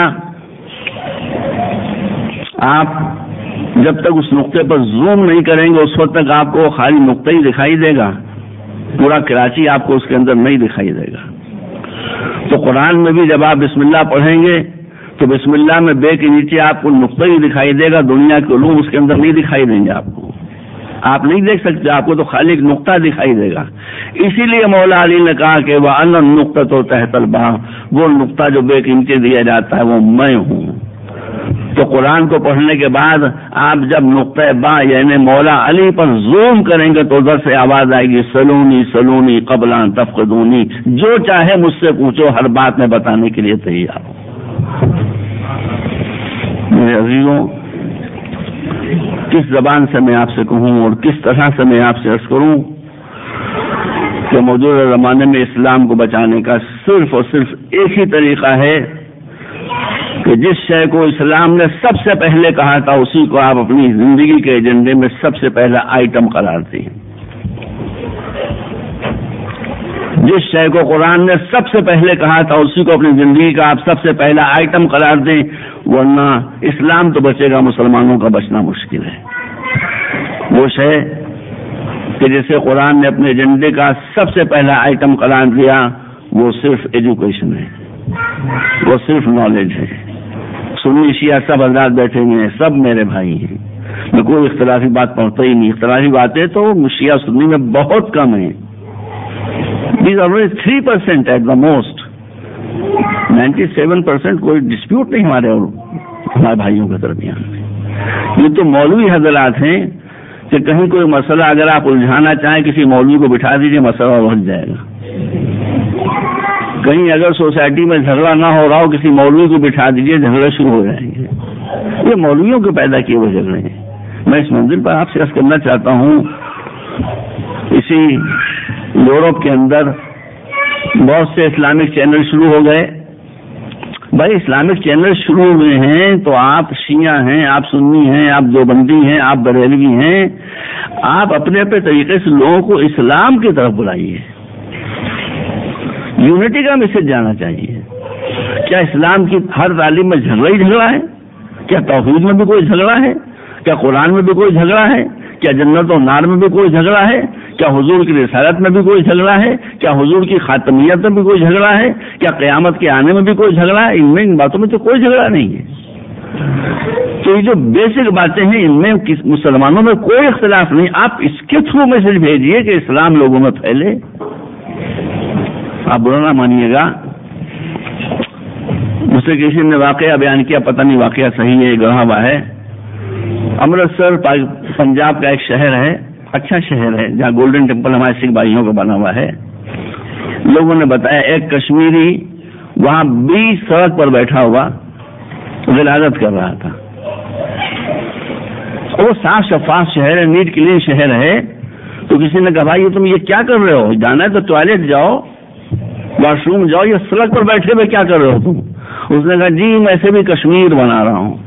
آپ جب تک اس نقطے پر زوم نہیں کریں گے اس وقت تک آپ کو خالی نقطہ ہی دکھائی دے گا, پورا کراچی آپ کو اس کے اندر نہیں دکھائی دے گا. تو قرآن میں بھی جب آپ بسم اللہ پڑھیں گے تو بسم اللہ میں بے کے نیچے آپ کو نقطہ ہی دکھائی دے گا, دنیا کے علوم اس کے اندر نہیں دکھائی دیں گے. آپ نہیں دیکھ سکتے, آپ کو تو خالی ایک نقطہ دکھائی دے گا. اسی لیے مولا علی نے کہا کہ وہ نقطہ تو تحت الباء, وہ نقطہ جو بے کے نیچے دیا جاتا ہے وہ میں ہوں. تو قرآن کو پڑھنے کے بعد آپ جب نقطہ با یعنی مولا علی پر زوم کریں گے تو ادھر سے آواز آئے گی سلونی سلونی قبل ان تفقدونی, جو چاہے مجھ سے پوچھو, ہر بات میں بتانے کے لیے تیار ہوں. میرے عزیزوں, کس زبان سے میں آپ سے کہوں اور کس طرح سے میں آپ سے عرض کروں کہ موجودہ زمانے میں اسلام کو بچانے کا صرف اور صرف ایک ہی طریقہ ہے کہ جس شے کو اسلام نے سب سے پہلے کہا تھا اسی کو آپ اپنی زندگی کے ایجنڈے میں سب سے پہلا آئٹم قرار دیں. جس شے کو قرآن نے سب سے پہلے کہا تھا اسی کو اپنی زندگی کا آپ سب سے پہلا آئٹم قرار دیں, ورنہ اسلام تو بچے گا, مسلمانوں کا بچنا مشکل ہے. وہ شے کہ جسے قرآن نے اپنے ایجنڈے کا سب سے پہلا آئٹم قرار دیا وہ صرف ایجوکیشن ہے, وہ صرف نالج ہے. سنی شیعہ سب حضرات بیٹھے ہوئے ہیں, سب میرے بھائی ہیں, میں کوئی اختلافی بات پڑھتا ہی نہیں. اختلافی باتیں تو شیعہ سنی میں بہت کم ہیں. These are only 3% at the most. 97% کوئی ڈسپیوٹ نہیں ہمارے بھائیوں کے درمیان. یہ تو مولوی حضرات ہیں کہ کہیں کوئی مسئلہ اگر آپ الجھانا چاہیں کسی مولوی کو بٹھا دیجئے, مسئلہ الجھ جائے گا. کہیں اگر سوسائٹی میں جھگڑا نہ ہو رہا ہو کسی مولوی کو بٹھا دیجئے, جھگڑے شروع ہو جائیں گے. یہ مولویوں کے پیدا کیے ہوئے جھگڑے ہیں. میں اس منزل پر آپ سے عرض کرنا چاہتا ہوں, اسی یورپ کے اندر بہت سے اسلامک چینل شروع ہو گئے. بھائی اسلامک چینل شروع ہوئے ہیں تو آپ شیعہ ہیں, آپ سنی ہیں, آپ دیوبندی ہیں, آپ بریلوی ہیں, آپ اپنے اپنے طریقے سے لوگوں کو اسلام کی طرف بلائیے. یونٹی کا میسج جانا چاہیے. کیا اسلام کی ہر تعلیم میں جھگڑا ہی جھگڑا ہے؟ کیا توحید میں بھی کوئی جھگڑا ہے؟ کیا قرآن میں بھی کوئی جھگڑا ہے؟ کیا جنت و نار میں بھی کوئی جھگڑا ہے؟ کیا حضور کی رسالت میں بھی کوئی جھگڑا ہے؟ کیا حضور کی خاتمیت میں بھی کوئی جھگڑا ہے؟ کیا قیامت کے آنے میں بھی کوئی جھگڑا ہے؟ ان باتوں میں تو کوئی جھگڑا نہیں ہے. تو یہ جو بیسک باتیں ہیں ان میں مسلمانوں میں کوئی اختلاف نہیں. آپ اس کے تھرو میسج بھیجیے کہ اسلام لوگوں میں پھیلے. آپ برا نہ مانیے گا, مجھ سے کسی نے واقعہ بیان کیا, پتہ نہیں واقعہ صحیح ہے, گڑھا ہوا ہے. امرتسر پنجاب کا ایک شہر ہے, اچھا شہر ہے, جہاں گولڈن ٹیمپل ہمارے سکھ بھائیوں کا بنا ہوا ہے. لوگوں نے بتایا ایک کشمیری وہاں 20 سڑک پر بیٹھا ہوا غلاظت کر رہا تھا. وہ صاف شفاف شہر ہے, نیٹ کلین شہر ہے. تو کسی نے کہا بھائی تم یہ کیا کر رہے ہو؟ جانا ہے تو ٹوائلٹ جاؤ, واش روم جاؤ, یہ سڑک پر بیٹھے ہوئے کیا کر رہے ہو تم؟ اس نے کہا جی میں ایسے بھی کشمیر بنا رہا ہوں,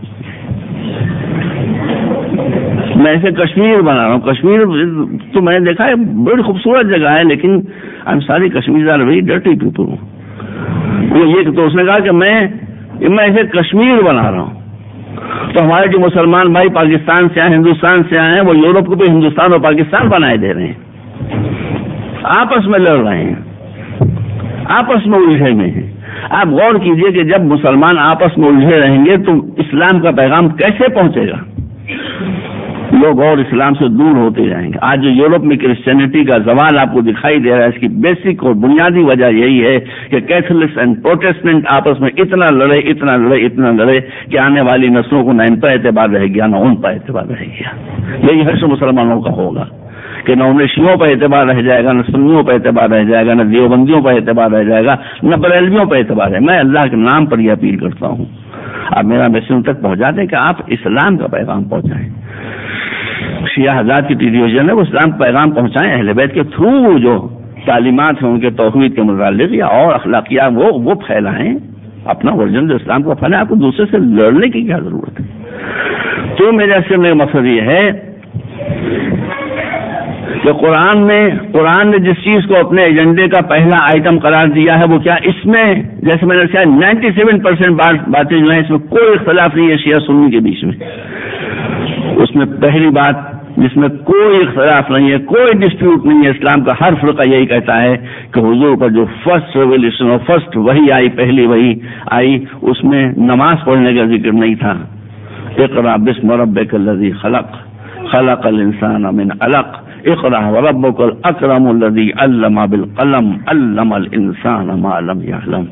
میں ایسے کشمیر بنا رہا ہوں. کشمیر تو میں نے دیکھا ہے بڑی خوبصورت جگہ ہے, لیکن I am sorry Kashmir are very dirty people. وہ یہ تو اس نے کہا کہ میں ایسے کشمیر بنا رہا ہوں. تو ہمارے جو مسلمان بھائی پاکستان سے آئے, ہندوستان سے آئے ہیں, وہ یورپ کو بھی ہندوستان اور پاکستان بنائے دے رہے ہیں, آپس میں لڑ رہے ہیں, آپس میں الجھے میں ہیں. آپ غور کیجئے کہ جب مسلمان آپس میں الجھے رہیں گے تو اسلام کا پیغام کیسے پہنچے گا؟ لوگ اور اسلام سے دور ہوتے جائیں گے. آج جو یورپ میں کرسچینٹی کا زوال آپ کو دکھائی دے رہا ہے، اس کی بیسک اور بنیادی وجہ یہی ہے کہ کیتھولکس اینڈ پروٹیسٹنٹ آپس میں اتنا لڑے کہ آنے والی نسلوں کو نہ ان پر اعتبار رہ گیا نہ ان پر اعتبار رہ گیا. یہی حشر مسلمانوں کا ہوگا کہ نہ انہیں شیعوں پر اعتبار رہ جائے گا، نہ سنیوں پر اعتبار رہ جائے گا، نہ دیوبندیوں پر اعتبار رہ جائے گا، نہ بریلویوں پر اعتبار ہے. میں اللہ کے نام پر یہ اپیل کرتا ہوں، آپ میرا میسج ان تک پہنچا دیں کہ آپ اسلام کا پیغام پہنچائیں. شیعہ حضرات کی ٹی وی ہے وہ اسلام کا پیغام پہنچائیں، اہل بیت کے تھرو جو تعلیمات ہیں ان کے توحید کے متعلق یا اور اخلاقیات وہ پھیلائیں، اپنا ورژن جو اسلام کو پھیلائیں. آپ کو دوسرے سے لڑنے کی کیا ضرورت ہے؟ تو میرے اصل میں مقصد یہ ہے کہ قرآن نے جس چیز کو اپنے ایجنڈے کا پہلا آئٹم قرار دیا ہے وہ کیا؟ اس میں جیسے میں نے کہا 97% باتیں جو ہیں اس میں کوئی اختلاف نہیں ہے شیعہ سنی کے بیچ میں. اس میں پہلی بات جس میں کوئی اختلاف نہیں ہے، کوئی ڈسپیوٹ نہیں ہے، اسلام کا ہر فرقہ یہی کہتا ہے کہ حضور پر جو فرسٹ ریولیوشن اور فرسٹ وحی آئی، پہلی وحی آئی، اس میں نماز پڑھنے کا ذکر نہیں تھا. اقرأ باسم ربک الذی خلق خلق الانسان من علق اقرأ وربک الاکرم الذی علم بالقلم علم الانسان ما لم یعلم.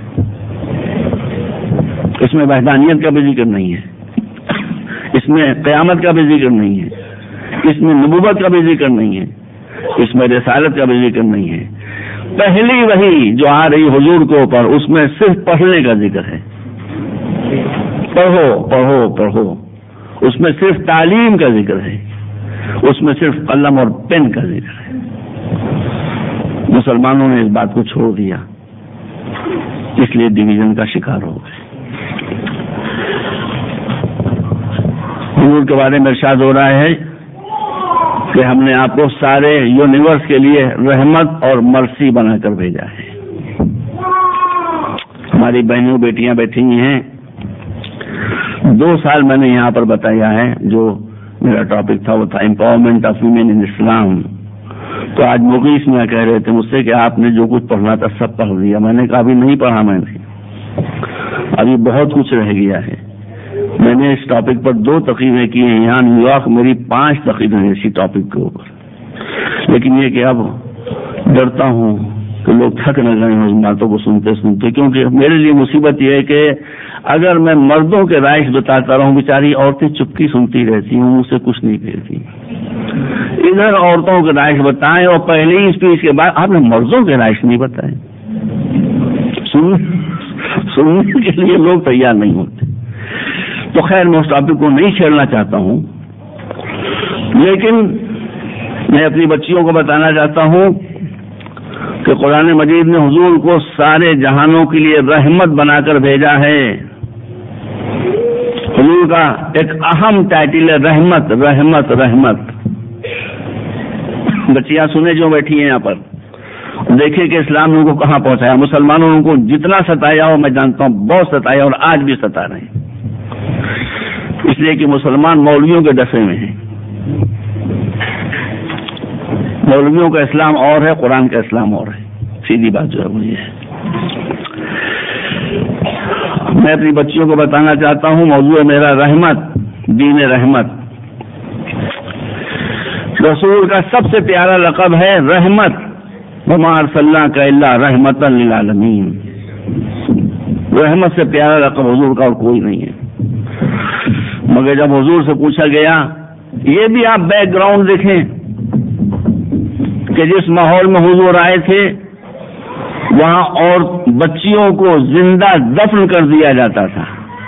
اس میں وحدانیت کا بھی ذکر نہیں ہے، اس میں قیامت کا بھی ذکر نہیں ہے، اس میں نبوت کا بھی ذکر نہیں ہے، اس میں رسالت کا بھی ذکر نہیں ہے. پہلی وحی جو آ رہی حضور کے اوپر اس میں صرف پڑھنے کا ذکر ہے، پڑھو پڑھو پڑھو. اس میں صرف تعلیم کا ذکر ہے، اس میں صرف قلم اور پین کا ذکر ہے. مسلمانوں نے اس بات کو چھوڑ دیا، اس لیے ڈویژن کا شکار ہو گئے. حضور کے بارے میں ارشاد ہو رہا ہے کہ ہم نے آپ کو سارے یونیورس کے لیے رحمت اور مرسی بنا کر بھیجا ہے. ہماری بہنوں بیٹیاں بیٹھی ہوئی ہیں. 2 سال میں نے یہاں پر بتایا ہے، جو میرا ٹاپک تھا وہ تھا empowerment of women in Islam. تو آج مغیث میں کہہ رہے تھے مجھ سے کہ آپ نے جو کچھ پڑھنا تھا سب پڑھ لیا. میں نے کہا ابھی نہیں پڑھا، میں نے ابھی بہت کچھ رہ گیا ہے. میں نے اس ٹاپک پر 2 تقریریں کی ہیں، یہاں نیو یارک میری 5 تقریریں ہیں اسی ٹاپک کے اوپر. لیکن یہ کہ اب ڈرتا ہوں کہ لوگ تھک نہ گئے ان باتوں کو سنتے سنتے، کیونکہ میرے لیے مصیبت یہ ہے کہ اگر میں مردوں کے رائش بتاتا رہوں، بیچاری عورتیں چپکی سنتی رہتی ہوں، مجھ سے کچھ نہیں کہتی. ادھر عورتوں کے رائش بتائیں اور پہلے ہی اسپیچ کے بعد آپ نے مردوں کے رائش نہیں بتائے. سننے کے لیے لوگ تیار نہیں ہوتے. تو خیر میں اس ٹاپک کو نہیں چھیڑنا چاہتا ہوں، لیکن میں اپنی بچیوں کو بتانا چاہتا ہوں کہ قرآن مجید نے حضور کو سارے جہانوں کے لیے رحمت بنا کر بھیجا ہے. حضور کا ایک اہم ٹائٹل ہے رحمت رحمت رحمت. بچیاں سنے جو بیٹھی ہیں یہاں پر، دیکھیں کہ اسلام نے ان کو کہاں پہنچایا. مسلمانوں نے ان کو جتنا ستایا ہو میں جانتا ہوں، بہت ستایا اور آج بھی ستا رہے ہیں، اس لیے کہ مسلمان مولویوں کے ڈسے میں ہیں. مولویوں کا اسلام اور ہے، قرآن کا اسلام اور ہے. سیدھی بات جو ہے وہ یہ ہے. میں اپنی بچیوں کو بتانا چاہتا ہوں موضوع میرا رحمت، دین رحمت. رسول کا سب سے پیارا لقب ہے رحمت. وما ارسلناک الا رحمتا للعالمین. رحمت سے پیارا لقب حضور کا اور کوئی نہیں ہے. مگر جب حضور سے پوچھا گیا، یہ بھی آپ بیک گراؤنڈ دیکھیں کہ جس ماحول میں حضور آئے تھے وہاں اور بچیوں کو زندہ دفن کر دیا جاتا تھا.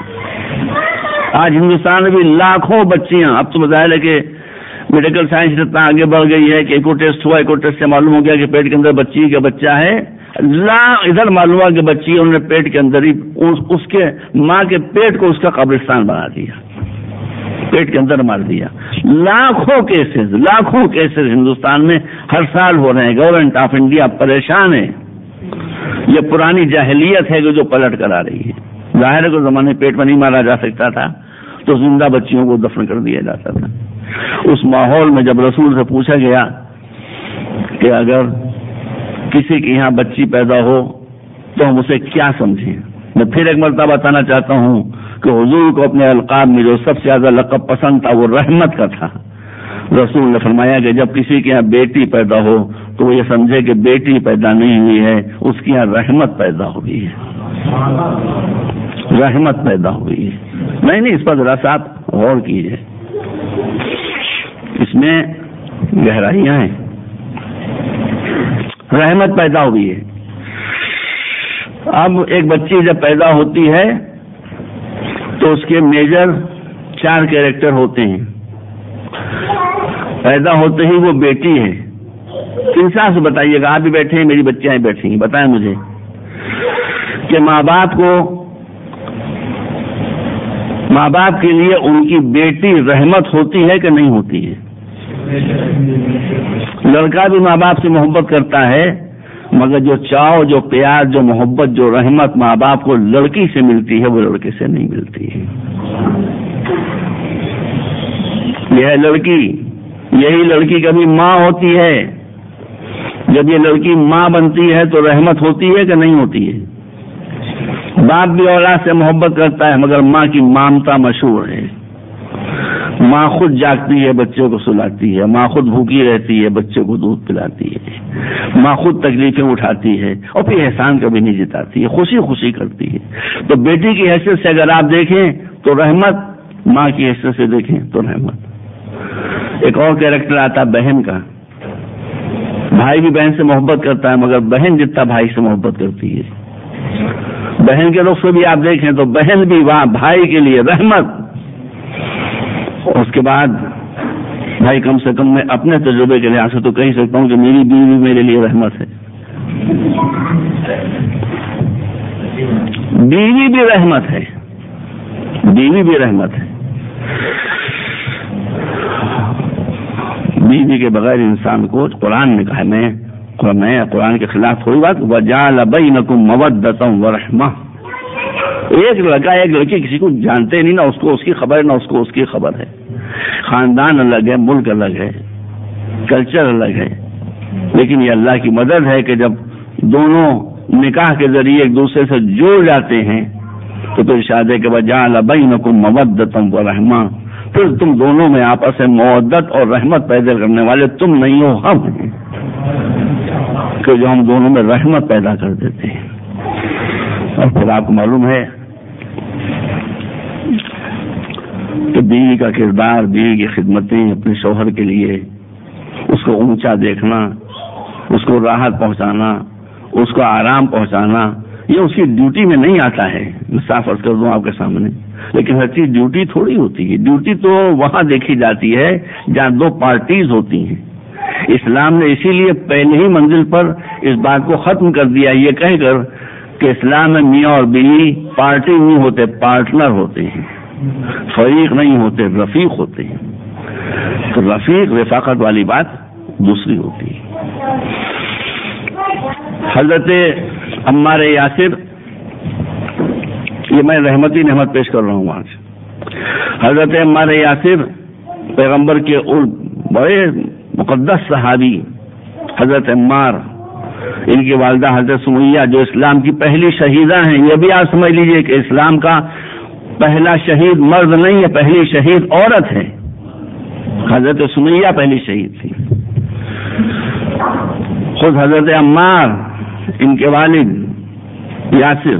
آج ہندوستان میں بھی لاکھوں بچیاں، اب تو بظاہر ہے کہ میڈیکل سائنس اتنا آگے بڑھ گئی ہے کہ ایکو ٹیسٹ ہوا، ایکو ٹیسٹ سے معلوم ہو گیا کہ پیٹ کے اندر بچی کا بچہ ہے. ادھر معلوم ہوا کہ بچی انہوں نے پیٹ کے اندر ہی اس کے ماں کے پیٹ کو اس کا قبرستان بنا دیا، پیٹ کے اندر مار دیا. لاکھوں کیسز ہندوستان میں ہر سال ہو رہے ہیں. گورنمنٹ آف انڈیا پریشان ہے. یہ پرانی جاہلیت ہے جو پلٹ کر آ رہی ہے. ظاہر کو زمانے پیٹ میں نہیں مارا جا سکتا تھا تو زندہ بچیوں کو دفن کر دیا جاتا تھا. اس ماحول میں جب رسول سے پوچھا گیا کہ اگر کسی کے یہاں بچی پیدا ہو تو ہم اسے کیا سمجھیں، میں پھر ایک مرتبہ بتانا چاہتا ہوں کہ حضور کو اپنے القاب میں جو سب سے زیادہ لقب پسند تھا وہ رحمت کا تھا. رسول نے فرمایا کہ جب کسی کے یہاں بیٹی پیدا ہو تو وہ یہ سمجھے کہ بیٹی پیدا نہیں ہوئی ہے، اس کے یہاں رحمت پیدا ہوئی ہے، رحمت پیدا ہوئی ہے۔ نہیں اس پر ذرا سا آپ غور کیجیے، اس میں گہرائیاں ہیں۔ رحمت پیدا ہوئی ہے۔ اب ایک بچی جب پیدا ہوتی ہے تو اس کے میجر 4 کیریکٹر ہوتے ہیں۔ پیدا ہوتے ہی وہ بیٹی ہے۔ انصاف سے بتائیے گا، آپ بھی بیٹھے ہیں، میری بچیاں بیٹھی ہیں، بتائیں مجھے کہ ماں باپ کے لیے ان کی بیٹی رحمت ہوتی ہے کہ نہیں ہوتی ہے؟ لڑکا بھی ماں باپ سے محبت کرتا ہے، مگر جو چاؤ، جو پیار، جو محبت، جو رحمت ماں باپ کو لڑکی سے ملتی ہے وہ لڑکے سے نہیں ملتی ہے۔ یہ ہے لڑکی، یہی لڑکی کبھی ماں ہوتی ہے۔ جب یہ لڑکی ماں بنتی ہے تو رحمت ہوتی ہے کہ نہیں ہوتی ہے؟ باپ بھی اولاد سے محبت کرتا ہے، مگر ماں کی مامتا مشہور ہے۔ ماں خود جاگتی ہے، بچوں کو سلاتی ہے، ماں خود بھوکی رہتی ہے، بچوں کو دودھ پلاتی ہے، ماں خود تکلیفیں اٹھاتی ہے اور پھر احسان کبھی نہیں جتاتی ہے، خوشی خوشی کرتی ہے۔ تو بیٹی کی حیثیت سے اگر آپ دیکھیں تو رحمت، ماں کی حیثیت سے دیکھیں تو رحمت۔ ایک اور کیریکٹر آتا بہن کا۔ بھائی بھی بہن سے محبت کرتا ہے، مگر بہن جتنا بھائی سے محبت کرتی ہے۔ بہن کے رخ سے بھی آپ دیکھیں تو بہن بھی وہاں بھائی کے لیے رحمت۔ اور اس کے بعد بھائی، کم سے کم میں اپنے تجربے کے لحاظ سے تو کہہ سکتا ہوں کہ میری بیوی میرے لیے رحمت ہے۔ بیوی بھی رحمت ہے، بیوی بھی رحمت ہے۔ بیوی کے بغیر انسان کو، قرآن نے کہا، میں قرآن کے خلاف تھوڑی بات، وَجَعَلَ بَيْنَكُمْ مَوَدَّةً وَرَحْمَةً۔ ایک لڑکا ایک لڑکی کسی کو جانتے نہیں، نہ اس کو اس کی خبر، نہ اس کو اس کی خبر ہے۔ خاندان الگ ہے، ملک الگ ہے، کلچر الگ ہے، لیکن یہ اللہ کی مدد ہے کہ جب دونوں نکاح کے ذریعے ایک دوسرے سے جڑ جاتے ہیں تو پھر ارشاد ہے کہ وَجَعَلَ بَيْنَكُمْ مَوَدَّةً وَرَحْمَةً، پھر تم دونوں میں آپس میں مودت اور رحمت پیدا کرنے والے تم نہیں ہو، ہم ہیں، کہ جو ہم دونوں میں رحمت پیدا کر دیتے ہیں۔ اور پھر آپ کو معلوم ہے کہ بیوی کا کردار، بیوی کی خدمتیں اپنے شوہر کے لیے، اس کو اونچا دیکھنا، اس کو راحت پہنچانا، اس کو آرام پہنچانا، یہ اس کی ڈیوٹی میں نہیں آتا ہے۔ میں صاف عرض کر دوں آپ کے سامنے، لیکن ہر چیز ڈیوٹی تھوڑی ہوتی ہے۔ ڈیوٹی تو وہاں دیکھی جاتی ہے جہاں 2 پارٹیز ہوتی ہیں۔ اسلام نے اسی لیے پہلے ہی منزل پر اس بات کو ختم کر دیا یہ کہہ کر کہ اسلام میں میاں اور بیوی پارٹی نہیں ہوتے، پارٹنر ہوتے ہیں، فریق نہیں ہوتے، رفیق ہوتے ہیں۔ تو رفیق، رفاقت والی بات دوسری ہوتی ہے۔ حضرت عمار یاسر، یہ میں رحمتی نعمت پیش کر رہا ہوں آج۔ حضرت عمار یاسر پیغمبر کے بڑے مقدس صحابی حضرت عمار، ان کی والدہ حضرت سمیہ جو اسلام کی پہلی شہیدہ ہیں، یہ بھی آپ سمجھ لیجئے کہ اسلام کا پہلا شہید مرد نہیں ہے، پہلی شہید عورت ہے۔ حضرت سمیہ پہلی شہید تھی۔ خود حضرت عمار، ان کے والد یاسر،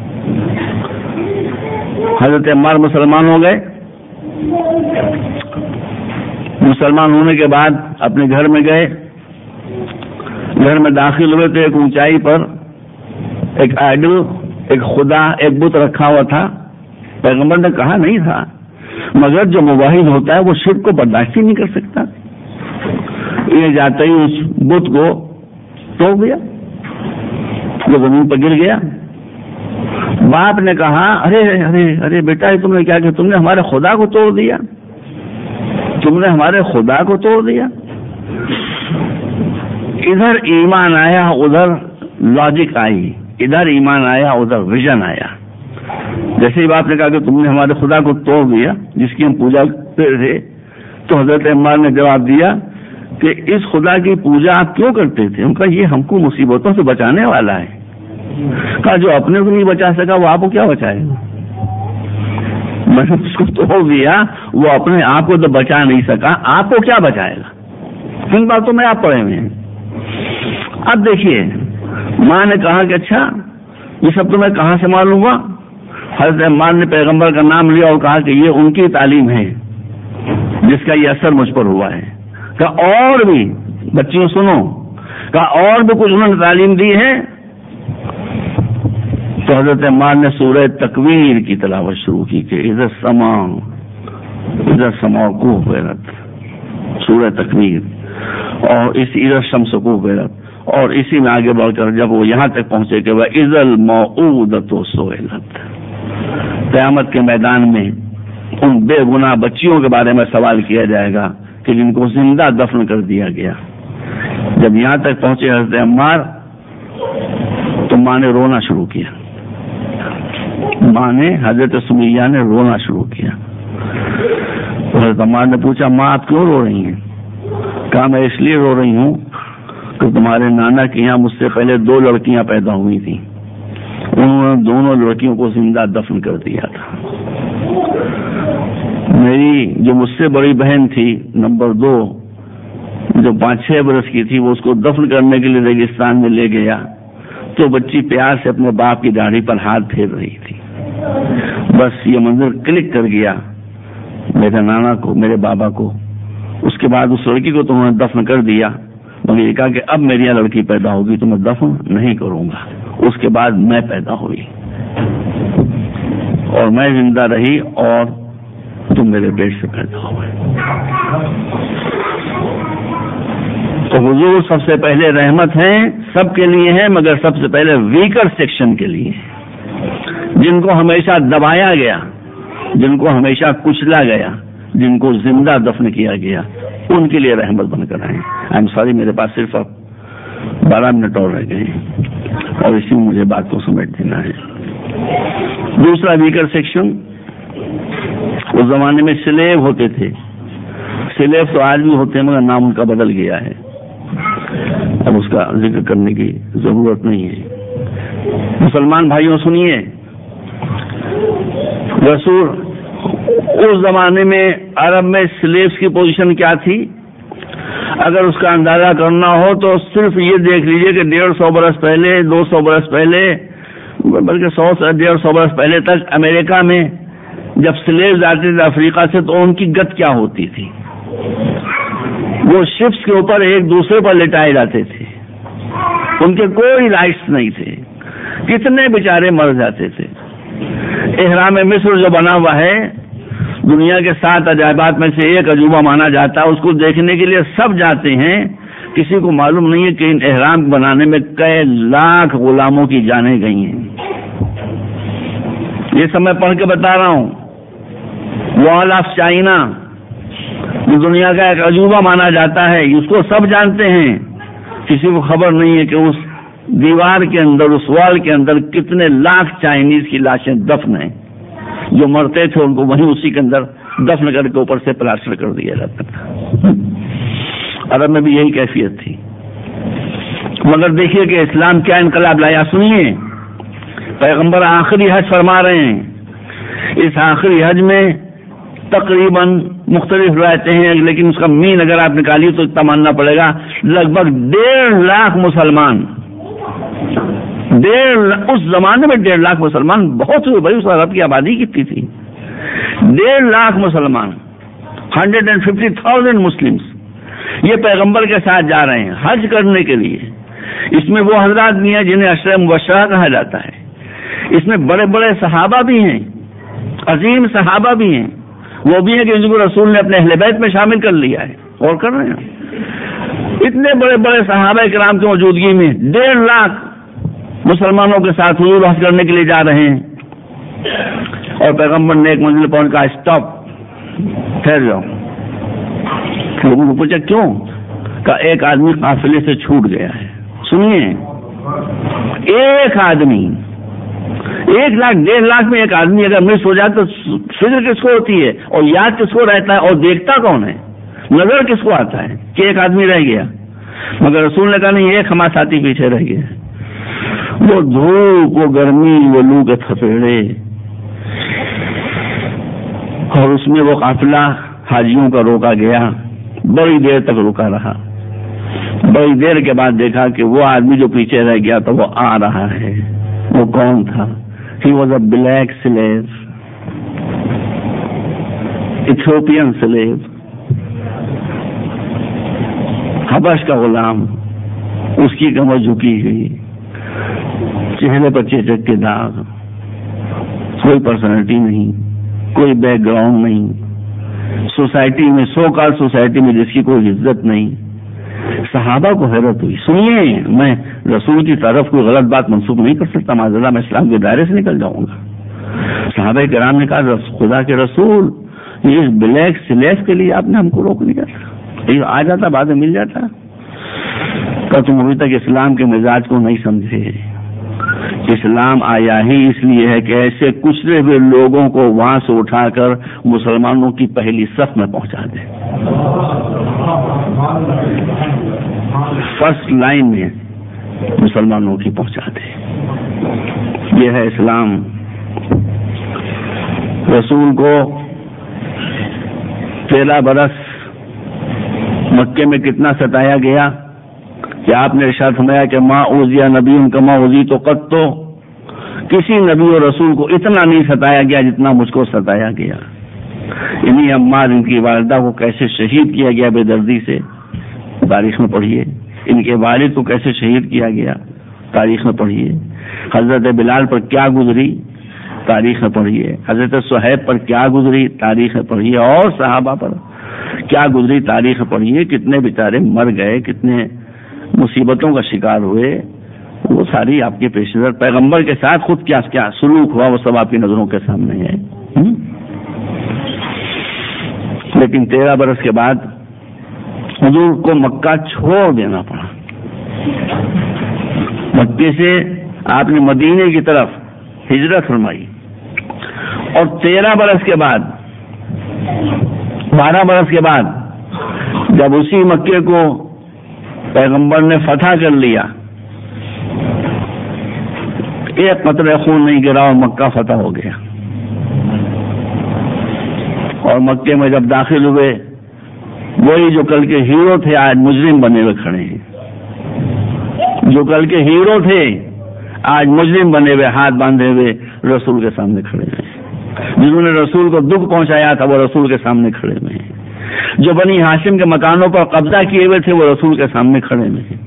حضرت عمار مسلمان ہو گئے۔ مسلمان ہونے کے بعد اپنے گھر میں گئے، گھر میں داخل ہوئے تو ایک اونچائی پر ایک آئیڈل، ایک خدا، ایک بت رکھا ہوا تھا۔ پیغمبر نے کہا نہیں تھا، مگر جو موحد ہوتا ہے وہ شرک کو برداشت ہی نہیں کر سکتا۔ یہ جاتے ہی اس بت کو توڑ دیا، وہ زمین پر گر گیا۔ باپ نے کہا ارے ارے ارے بیٹا، یہ تم نے کیا کہ تم نے ہمارے خدا کو توڑ دیا، تم نے ہمارے خدا کو توڑ دیا۔ ادھر ایمان آیا، ادھر لاجک آئی، ادھر ایمان آیا، ادھر ویژن آیا۔ جیسے ہی باپ نے کہا کہ تم نے ہمارے خدا کو توڑ دیا جس کی ہم پوجا کرتے تھے، تو حضرت عمار نے جواب دیا کہ اس خدا کی پوجا آپ کیوں کرتے تھے؟ ان کا یہ ہم کو مصیبتوں سے بچانے والا ہے۔ کہا جو اپنے کو نہیں بچا سکا وہ آپ کو کیا بچائے گا؟ میں نے اس کو توڑ دیا، وہ اپنے آپ کو تو بچا نہیں سکا، آپ کو کیا بچائے گا؟ کن باتوں میں آپ پڑے ہوئے ہیں؟ اب دیکھیے، ماں نے کہا کہ اچھا یہ سب تو میں کہاں سے معلوم ہوا؟ حضرت عمار نے پیغمبر کا نام لیا اور کہا کہ یہ ان کی تعلیم ہے جس کا یہ اثر مجھ پر ہوا ہے۔ کہا اور بھی بچیوں سنو، کہا اور بھی کچھ انہوں نے تعلیم دی ہے؟ تو حضرت عمار نے سورہ تکویر کی تلاوت شروع کی کہ اذا السماء كورت، سورہ تکویر، اور اس اذا الشمس كورت، اور اسی میں آگے بڑھ کر جب وہ یہاں تک پہنچے کہ وَإِذَا الْمَوْءُودَةُ سُئِلَتْ، قیامت کے میدان میں ان بے گناہ بچیوں کے بارے میں سوال کیا جائے گا کہ جن کو زندہ دفن کر دیا گیا۔ جب یہاں تک پہنچے حضرت عمار تو ماں نے رونا شروع کیا، ماں نے، حضرت سمیہ نے رونا شروع کیا۔ حضرت عمار نے پوچھا ماں آپ کیوں رو رہی ہیں؟ کہا میں اس لیے رو رہی ہوں کہ تمہارے نانا کے یہاں مجھ سے پہلے 2 لڑکیاں پیدا ہوئی تھیں، انہوں نے دونوں لڑکیوں کو زندہ دفن کر دیا تھا۔ میری جو مجھ سے بڑی بہن تھی نمبر 2، جو 5-6 برس کی تھی، وہ اس کو دفن کرنے کے لیے ریگستان میں لے گیا تو بچی پیار سے اپنے باپ کی داڑھی پر ہاتھ پھیر رہی تھی۔ بس یہ منظر کلک کر گیا میرے نانا کو، میرے بابا کو۔ اس کے بعد اس لڑکی کو تو انہوں نے دفن کر دیا، مگر یہ کہا کہ اب میری یہاں لڑکی پیدا ہوگی تو میں دفن نہیں کروں گا۔ اس کے بعد میں پیدا ہوئی اور میں زندہ رہی اور تم میرے پیٹ سے پیدا ہوئے۔ تو حضور سب سے پہلے رحمت ہیں، سب کے لیے ہیں، مگر سب سے پہلے ویکر سیکشن کے لیے، جن کو ہمیشہ دبایا گیا، جن کو ہمیشہ کچلا گیا، جن کو زندہ دفن کیا گیا، ان کے لیے رحمت بن کر آئے۔ آئی ایم سوری، میرے پاس صرف اب 12 منٹ اور رہ گئے ہیں اور اسی میں مجھے بات کو سمیٹ دینا ہے۔ دوسرا ویکر سیکشن، اس زمانے میں سلیب ہوتے تھے، سلیب تو آج بھی ہوتے ہیں مگر نام ان کا بدل گیا ہے، اب اس کا ذکر کرنے کی ضرورت نہیں ہے۔ مسلمان بھائیوں سنیے، رسول اس زمانے میں عرب میں سلیبس کی پوزیشن کیا تھی؟ اگر اس کا اندازہ کرنا ہو تو صرف یہ دیکھ لیجئے کہ 150 برس پہلے، 200 برس پہلے، بلکہ 100 سے 150 برس پہلے تک امریکہ میں جب سلیبز آتے تھے افریقہ سے تو ان کی گت کیا ہوتی تھی؟ وہ شپس کے اوپر ایک دوسرے پر لٹائے جاتے تھے، ان کے کوئی رائٹس نہیں تھے، کتنے بیچارے مر جاتے تھے۔ احرام مصر جو بنا ہوا ہے دنیا کے 7 عجائبات میں سے ایک عجوبہ مانا جاتا ہے، اس کو دیکھنے کے لیے سب جاتے ہیں، کسی کو معلوم نہیں ہے کہ ان احرام بنانے میں کئی لاکھ غلاموں کی جانیں گئی ہیں۔ یہ سب میں پڑھ کے بتا رہا ہوں۔ وال آف چائنا جو دنیا کا ایک عجوبہ مانا جاتا ہے، اس کو سب جانتے ہیں، کسی کو خبر نہیں ہے کہ اس دیوار کے اندر، اس وال کے اندر کتنے لاکھ چائنیز کی لاشیں دفن ہیں، جو مرتے تھے ان کو وہیں اسی کے اندر دفن کر کے اوپر سے پلاسٹر کر دیا جاتا تھا۔ عرب میں بھی یہی کیفیت تھی، مگر دیکھیے کہ اسلام کیا انقلاب لایا۔ سنیے، پیغمبر آخری حج فرما رہے ہیں، اس آخری حج میں تقریباً مختلف روایتیں ہیں، لیکن اس کا مین اگر آپ نکالیے تو اتنا ماننا پڑے گا، لگ بھگ 1.5 لاکھ مسلمان، اس زمانے میں 1.5 لاکھ مسلمان بہت ہوئے بھائی، اس عرب کی آبادی کتنی تھی؟ 1.5 لاکھ مسلمان، 150,000 مسلمز یہ پیغمبر کے ساتھ جا رہے ہیں حج کرنے کے لیے۔ اس میں وہ حضرات بھی ہیں جنہیں عشرہ مبشرہ کہا جاتا ہے، اس میں بڑے بڑے صحابہ بھی ہیں، عظیم صحابہ بھی ہیں، وہ بھی ہیں کہ جن کو رسول نے اپنے اہل بیت میں شامل کر لیا ہے اور کر رہے ہیں۔ اتنے بڑے بڑے صحابہ کرام کی موجودگی میں 1.5 لاکھ مسلمانوں کے ساتھ حضور حج کرنے کے لیے جا رہے ہیں، اور پیغمبر نے ایک منزل پہنچ کہا اسٹاپ، ٹھہر جاؤ۔ لوگوں کو پوچھا کیوں؟ کہ ایک آدمی قافلے سے چھوٹ گیا ہے۔ سنیے، ایک آدمی، 1 لاکھ 1.5 لاکھ میں ایک آدمی اگر مس ہو جائے تو فکر کس کو ہوتی ہے اور یاد کس کو رہتا ہے اور دیکھتا کون ہے؟ نظر کس کو آتا ہے کہ ایک آدمی رہ گیا؟ مگر رسول نے کہا نہیں، ایک ہمارا ساتھی پیچھے رہ گیا۔ وہ دھوپ، وہ گرمی، وہ لو کے تھپیڑے، اور اس میں وہ قافلہ حاجیوں کا روکا گیا، بڑی دیر تک رکا رہا. بڑی دیر کے بعد دیکھا کہ وہ آدمی جو پیچھے رہ گیا تو وہ آ رہا ہے. وہ کون تھا؟ He was a black slave, Ethiopian slave, حبش کا غلام. اس کی کمر جھکی ہوئی، چہرے پر چیچک کے داغ، کوئی پرسنالٹی نہیں، کوئی بیک گراؤنڈ نہیں، سوسائٹی میں سو کال سوسائٹی میں جس کی کوئی عزت نہیں. صحابہ کو حیرت ہوئی. سنیے، میں رسول کی طرف کوئی غلط بات منسوخ نہیں کر سکتا، معذاللہ میں اسلام کے دائرے سے نکل جاؤں گا. صحابہ کرام نے کہا خدا کے رسول، یہ بلیک سلیف کے لیے آپ نے ہم کو روک لیا تھا، یہ آ جاتا بعد میں مل جاتا. تو تم ابھی تک اسلام کے مزاج کو نہیں سمجھے. اسلام آیا ہی اس لیے ہے کہ ایسے کچلے ہوئے لوگوں کو وہاں سے اٹھا کر مسلمانوں کی پہلی صف میں پہنچا دے، فرسٹ لائن میں مسلمانوں کی پہنچا دے. یہ ہے اسلام. رسول کو 13 برس مکے میں کتنا ستایا گیا کہ آپ نے ارشاد فرمایا کہ ما اوذی نبی کما اوذیت قط، تو کسی نبی اور رسول کو اتنا نہیں ستایا گیا جتنا مجھ کو ستایا گیا. انہی عمار، ان کی والدہ کو کیسے شہید کیا گیا بے دردی سے، تاریخ میں پڑھیے. ان کے والد کو کیسے شہید کیا گیا، تاریخ میں پڑھیے. حضرت بلال پر کیا گزری، تاریخ میں پڑھیے. حضرت صہیب پر کیا گزری، تاریخ میں پڑھیے. اور صحابہ پر کیا گزری، تاریخ میں پڑھیے. کتنے بیچارے مر گئے، کتنے مصیبتوں کا شکار ہوئے، وہ ساری آپ کے پیش نظر. پیغمبر کے ساتھ خود کیا کیا سلوک ہوا وہ سب آپ کی نظروں کے سامنے ہے. لیکن 13 برس کے بعد حضور کو مکہ چھوڑ دینا پڑا. مکے سے آپ نے مدینے کی طرف ہجرت فرمائی، اور 13 برس کے بعد 12 برس کے بعد جب اسی مکے کو پیغمبر نے فتح کر لیا، ایک قطرہ خون نہیں گرا اور مکہ فتح ہو گیا. اور مکے میں جب داخل ہوئے، وہی جو کل کے ہیرو تھے آج مجرم بنے ہوئے کھڑے ہیں. جو کل کے ہیرو تھے آج مجرم بنے ہوئے، ہاتھ باندھے ہوئے رسول کے سامنے کھڑے ہیں. جنہوں نے رسول کو دکھ پہنچایا تھا وہ رسول کے سامنے کھڑے ہوئے ہیں. جو بنی ہاشم کے مکانوں پر قبضہ کیے ہوئے تھے وہ رسول کے سامنے کھڑے ہوئے ہیں.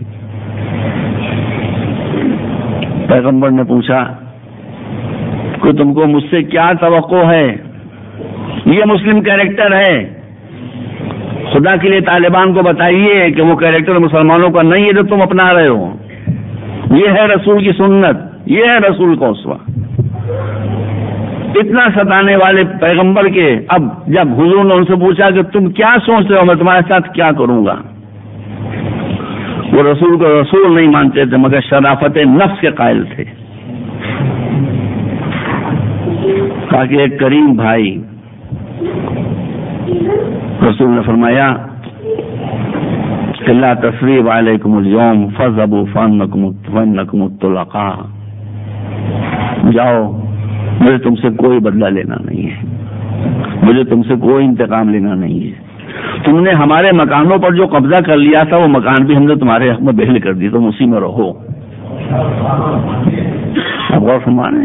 پیغمبر نے پوچھا کہ تم کو مجھ سے کیا توقع ہے؟ یہ مسلم کیریکٹر ہے. خدا کے لیے طالبان کو بتائیے کہ وہ کیریکٹر مسلمانوں کا نہیں ہے جو تم اپنا رہے ہو. یہ ہے رسول کی سنت، یہ ہے رسول کا اسوہ. اتنا ستانے والے پیغمبر کے اب جب حضور نے ان سے پوچھا کہ تم کیا سوچ رہے ہو، میں تمہارے ساتھ کیا کروں گا، وہ رسول کو رسول نہیں مانتے تھے مگر شرافت نفس کے قائل تھے. کہا کہ ایک کریم بھائی. رسول نے فرمایا کہ لا تثریب علیکم اليوم فاذهبوا فانکم الطلقاء. جاؤ، مجھے تم سے کوئی بدلہ لینا نہیں ہے، مجھے تم سے کوئی انتقام لینا نہیں ہے. تم نے ہمارے مکانوں پر جو قبضہ کر لیا تھا وہ مکان بھی ہم نے تمہارے حق میں بحل کر دی، تم اسی میں رہو. اب غور فرمانے.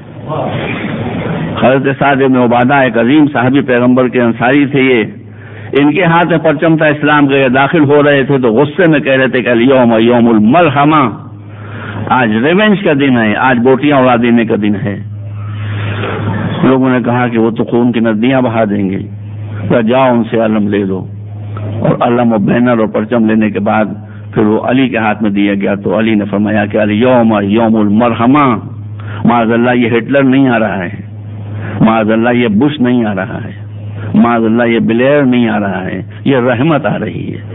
حضرت سعد بن عبادہ ایک عظیم صحابی پیغمبر کے انصاری تھے. یہ ان کے ہاتھ میں پرچم تھا اسلام کے. داخل ہو رہے تھے تو غصے میں کہہ رہے تھے کہ الیوم یوم المرحمہ، آج ریونج کا دن ہے، آج بوٹیاں اڑا دینے کا دن ہے. لوگوں نے کہا کہ وہ تو خون کی ندیاں بہا دیں گے. جاؤ ان سے علم لے لو. اور علم و بینر اور پرچم لینے کے بعد پھر وہ علی کے ہاتھ میں دیا گیا تو علی نے فرمایا کہ الیوم یوم المرحمہ. معاذ اللہ یہ ہٹلر نہیں آ رہا ہے، معاذ اللہ یہ بش نہیں آ رہا ہے، معاذ اللہ یہ بلیر نہیں آ رہا ہے، یہ رحمت آ رہی ہے.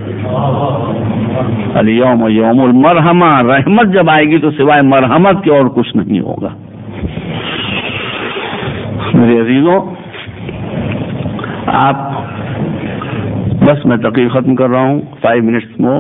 الیوم یوم المرحمہ. رحمت جب آئے گی تو سوائے مرحمت کے اور کچھ نہیں ہوگا. میرے عزیزوں، آپ بس میں تقریر ختم کر رہا ہوں 5 منٹس میں.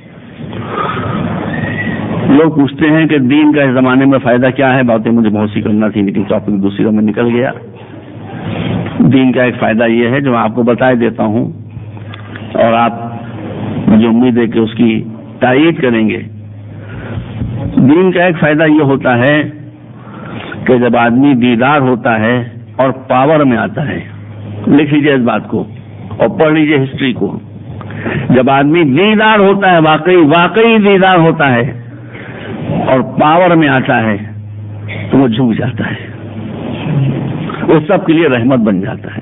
لوگ پوچھتے ہیں کہ دین کا اس زمانے میں فائدہ کیا ہے. باتیں مجھے بہت سی کرنا تھی لیکن ٹاپک دوسری میں نکل گیا. دین کا ایک فائدہ یہ ہے جو میں آپ کو بتا دیتا ہوں، اور آپ مجھے امید ہے کہ اس کی تائید کریں گے۔ دین کا ایک فائدہ یہ ہوتا ہے کہ جب آدمی دیندار ہوتا ہے اور پاور میں آتا ہے، لکھ لیجیے اس بات کو اور پڑھ لیجیے ہسٹری کو، جب آدمی دیندار ہوتا ہے، واقعی دیندار ہوتا ہے اور پاور میں آتا ہے تو وہ جھک جاتا ہے، وہ سب کے لیے رحمت بن جاتا ہے۔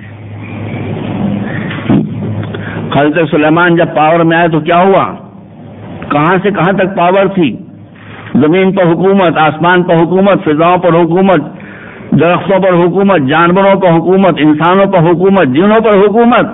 حضرت سلیمان جب پاور میں آئے تو کیا ہوا؟ کہاں سے کہاں تک پاور تھی؟ زمین پر حکومت، آسمان پر حکومت، فضاؤں پر حکومت، درختوں پر حکومت، جانوروں پر حکومت، انسانوں پر حکومت، جنوں پر حکومت۔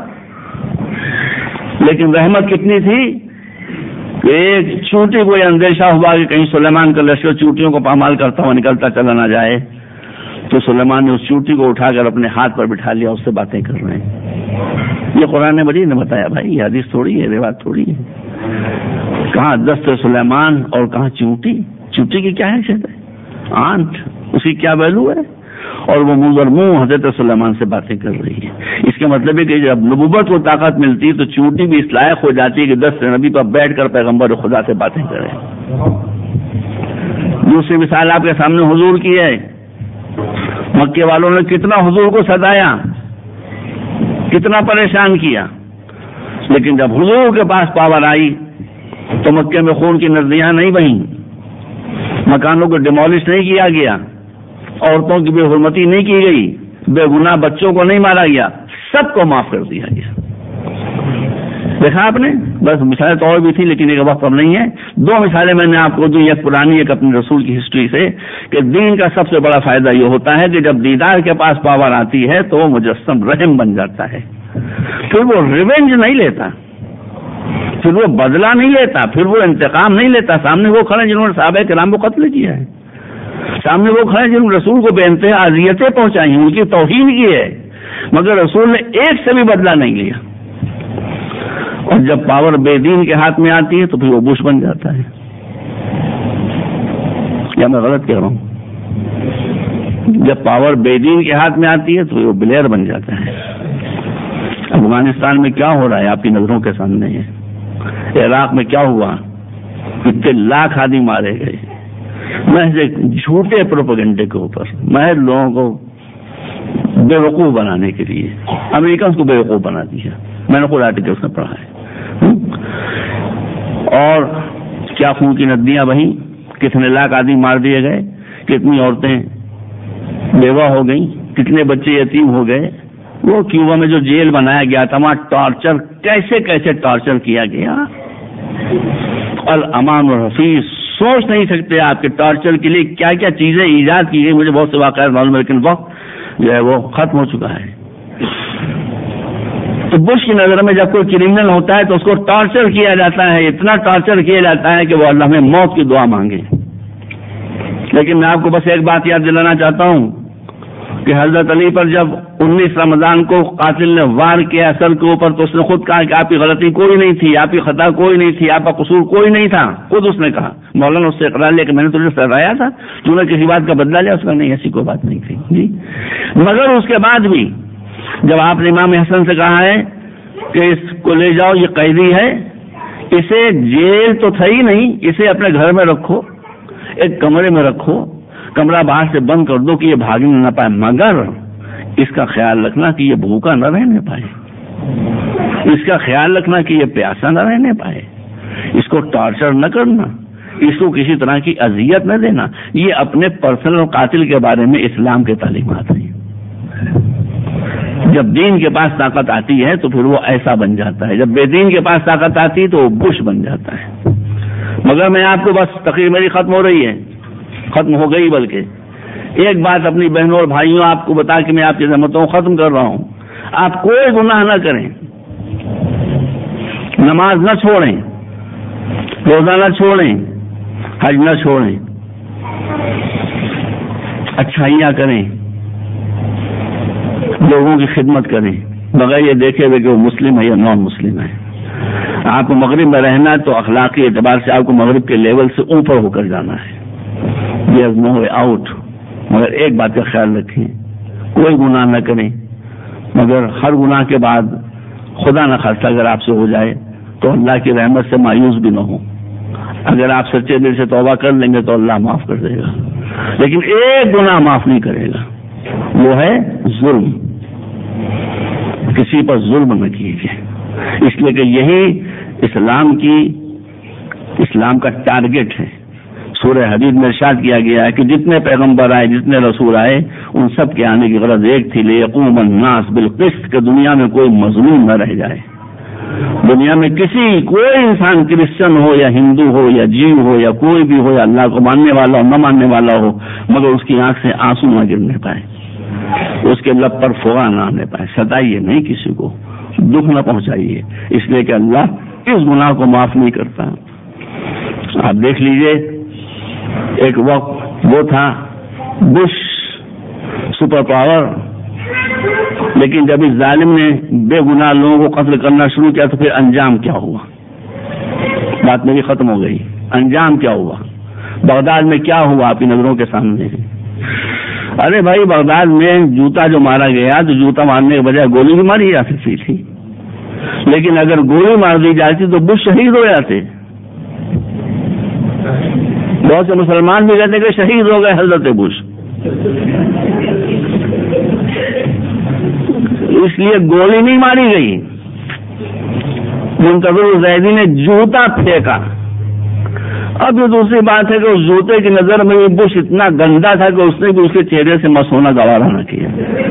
لیکن رحمت کتنی تھی کہ ایک چونٹی کو یہ اندیشہ ہوا کہ کہیں سلیمان کا لشکر چونٹیوں کو پامال کرتا ہوا نکلتا چلا نہ جائے، تو سلیمان نے اس چونٹی کو اٹھا کر اپنے ہاتھ پر بٹھا لیا، اس سے باتیں کر رہے ہیں۔ یہ قرآن مجید نے بتایا بھائی، یہ حدیث تھوڑی ہے، روایت تھوڑی ہے۔ کہاں دست سلیمان اور کہاں چونٹی؟ چونٹی کی کیا حیثیت ہے؟ آنٹ، اس کی کیا ویلو ہے؟ اور وہ منہ در منہ حضرت سلیمان سے باتیں کر رہی ہے۔ اس کا مطلب ہے کہ جب نبوت کو طاقت ملتی ہے تو چونٹی بھی اس لائق ہو جاتی ہے کہ دست نبی پر بیٹھ کر پیغمبر خدا سے باتیں کرے۔ دوسری مثال آپ کے سامنے حضور کی ہے۔ مکے والوں نے کتنا حضور کو ستایا، کتنا پریشان کیا، لیکن جب حضور کے پاس پاور آئی تو مکے میں خون کی ندیاں نہیں بہیں، مکانوں کو ڈیمولش نہیں کیا گیا، عورتوں کی بے حرمتی نہیں کی گئی، بے گناہ بچوں کو نہیں مارا گیا، سب کو معاف کر دیا گیا۔ دیکھا آپ نے؟ بس مثالیں تو اور بھی تھی لیکن ایک وقت اب نہیں ہے۔ دو مثالیں میں نے آپ کو دی، ایک پرانی ایک اپنے رسول کی ہسٹری سے، کہ دین کا سب سے بڑا فائدہ یہ ہوتا ہے کہ جب دیدار کے پاس پاور آتی ہے تو وہ مجسم رحم بن جاتا ہے، پھر وہ ریونج نہیں لیتا، پھر وہ بدلہ نہیں لیتا، پھر وہ انتقام نہیں لیتا۔ سامنے وہ کھڑے جنہوں نے صحابہ کرام کو قتل کیا ہے، سامنے وہ کھڑے جنہوں نے رسول کو بے انتہا اذیتیں پہنچائی ہیں، ان کی توہین کی ہے، مگر رسول نے ایک سے بھی بدلہ نہیں لیا۔ اور جب پاور بے دین کے ہاتھ میں آتی ہے تو پھر وہ بش بن جاتا ہے۔ یا میں غلط کہہ رہا ہوں؟ جب پاور بے دین کے ہاتھ میں آتی ہے تو پھر وہ بلیئر بن جاتا ہے۔ افغانستان میں کیا ہو رہا ہے آپ کی نظروں کے سامنے ہے۔ عراق میں کیا ہوا؟ کتنے لاکھ آدمی مارے گئے محض ایک جھوٹے پروپیگنڈے کے اوپر، محض لوگوں کو بے وقوف بنانے کے لیے۔ امریکن کو بے وقوف بنا دیا، میں نے خود آرٹیکلس میں پڑھا ہے۔ اور کیا خون کی ندیاں بہیں، کتنے لاکھ آدمی مار دیے گئے، کتنی عورتیں بیوہ ہو گئیں، کتنے بچے یتیم ہو گئے۔ وہ کیوبا میں جو جیل بنایا گیا تھا وہاں ٹارچر کیسے کیسے ٹارچر کیا گیا، الامان الحفیظ سوچ نہیں سکتے آپ کے ٹارچر کے لیے کیا کیا چیزیں ایجاد کی گئی۔ مجھے بہت سے واقعات معلوم ہے لیکن وقت جو ہے وہ ختم ہو چکا ہے۔ تو بش کی نظر میں جب کوئی کرمنل ہوتا ہے تو اس کو ٹارچر کیا جاتا ہے، اتنا ٹارچر کیا جاتا ہے کہ وہ اللہ میں موت کی دعا مانگے۔ لیکن میں آپ کو بس ایک بات یاد دلانا چاہتا ہوں کہ حضرت علی پر جب 19 رمضان کو قاتل نے وار کیا سر کے اوپر تو اس نے خود کہا کہ آپ کی غلطی کوئی نہیں تھی، آپ کی خطا کوئی نہیں تھی، آپ کا قصور کوئی نہیں تھا، خود اس نے کہا۔ مولانا اس سے اقرار لیا کہ میں نے تجھے سرایا تھا، تو نے کسی بات کا بدلہ لیا؟ اس کا نہیں، ایسی کوئی بات نہیں تھی جی۔ مگر اس کے بعد بھی جب آپ نے امام حسن سے کہا ہے کہ اس کو لے جاؤ، یہ قیدی ہے، اسے جیل تو تھا ہی نہیں، اسے اپنے گھر میں رکھو، ایک کمرے میں رکھو، کمرہ باہر سے بند کر دو کہ یہ بھاگنے نہ پائے، مگر اس کا خیال رکھنا کہ یہ بھوکا نہ رہنے پائے، اس کا خیال رکھنا کہ یہ پیاسا نہ رہنے پائے، اس کو ٹارچر نہ کرنا، اس کو کسی طرح کی اذیت نہ دینا۔ یہ اپنے پرسنل قاتل کے بارے میں اسلام کے تعلیمات ہیں۔ جب دین کے پاس طاقت آتی ہے تو پھر وہ ایسا بن جاتا ہے، جب بے دین کے پاس طاقت آتی ہے تو وہ بش بن جاتا ہے۔ مگر میں آپ کو بس تقریر میری ختم ہو رہی ہے، ختم ہو گئی، بلکہ ایک بات اپنی بہنوں اور بھائیوں آپ کو بتا کے میں آپ کی زحمتوں کو ختم کر رہا ہوں۔ آپ کوئی گناہ نہ کریں، نماز نہ چھوڑیں، روزہ نہ چھوڑیں، حج نہ چھوڑیں، اچھائیاں کریں، لوگوں کی خدمت کریں بغیر یہ دیکھے ہوئے کہ وہ مسلم ہے یا نان مسلم ہے۔ آپ کو مغرب میں رہنا ہے تو اخلاقی اعتبار سے آپ کو مغرب کے لیول سے اوپر ہو کر جانا ہے، دیر از نو وے آؤٹ۔ مگر ایک بات کا خیال رکھیں، کوئی گناہ نہ کریں، مگر ہر گناہ کے بعد خدا نہ خواستہ اگر آپ سے ہو جائے تو اللہ کی رحمت سے مایوس بھی نہ ہو. اگر آپ سچے دل سے توبہ کر لیں گے تو اللہ معاف کر دے گا، لیکن ایک گناہ معاف نہیں کرے گا، وہ ہے ظلم. کسی پر ظلم نہ کیجیے، اس لیے کہ یہی اسلام کا ٹارگٹ ہے. سورہ حدید میں ارشاد کیا گیا ہے کہ جتنے پیغمبر آئے، جتنے رسول آئے، ان سب کے آنے کی غرض ایک تھی، لیقوم الناس بالقسط، کہ دنیا میں کوئی مظلوم نہ رہ جائے. دنیا میں کوئی انسان کرسچن ہو یا ہندو ہو یا جیو ہو یا کوئی بھی ہو، یا اللہ کو ماننے والا ہو نہ ماننے والا ہو، مگر اس کی آنکھ سے آنسو نہ گرنے پائے، اس کے لب پر فغاں نہ آنے پائے. ستائیے نہیں کسی کو، دکھ نہ پہنچائیے، اس لیے کہ اللہ اس گناہ کو معاف نہیں کرتا. آپ دیکھ لیجئے، ایک وقت وہ تھا بش سپر پاور، لیکن جب اس ظالم نے بے گناہ لوگوں کو قتل کرنا شروع کیا تو پھر انجام کیا ہوا؟ بات میری ختم ہو گئی. انجام کیا ہوا؟ بغداد میں کیا ہوا آپ کی نظروں کے سامنے ہے. ارے بھائی، بغداد میں جوتا جو مارا گیا تو جوتا مارنے کے بجائے گولی بھی ماری جا سکتی تھی، لیکن اگر گولی مار دی جاتی تو بش شہید ہو جاتے. بہت سے مسلمان بھی کہتے کہ شہید ہو گئے حضرت بش. اس لیے گولی نہیں ماری گئی، منتظر الزیدی نے جوتا پھینکا. اب یہ دوسری بات ہے کہ اس جوتے کی نظر میں یہ بش اتنا گندا تھا کہ اس نے بھی اس کے چہرے سے مس ہونا گوارا نہ کیا.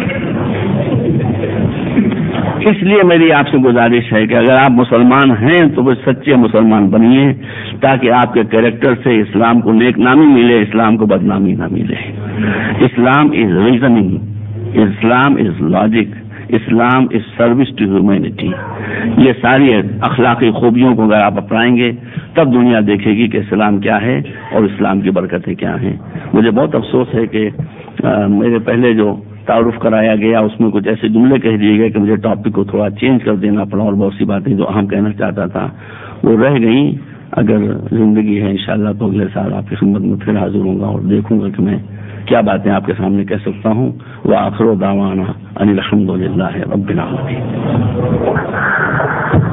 اس لیے میری آپ سے گزارش ہے کہ اگر آپ مسلمان ہیں تو وہ سچے مسلمان بنیے، تاکہ آپ کے کیریکٹر سے اسلام کو نیک نامی ملے، اسلام کو بدنامی نہ ملے. Islam is reasoning, Islam is logic, Islam is service to humanity. یہ ساری اخلاقی خوبیوں کو اگر آپ اپنائیں گے تب دنیا دیکھے گی کہ اسلام کیا ہے اور اسلام کی برکتیں کیا ہیں. مجھے بہت افسوس ہے کہ میرے پہلے جو تعارف کرایا گیا اس میں کچھ ایسے جملے کہہ دیے گئے کہ مجھے ٹاپک کو تھوڑا چینج کر دینا پڑا، اور بہت سی باتیں جو اہم کہنا چاہتا تھا وہ رہ گئیں. اگر زندگی ہے انشاءاللہ تو اگلے سال آپ کی خدمت میں پھر حاضر ہوں گا اور دیکھوں گا کہ میں کیا باتیں آپ کے سامنے کہہ سکتا ہوں. وآخر دعوانا ان الحمد للہ رب العالمین.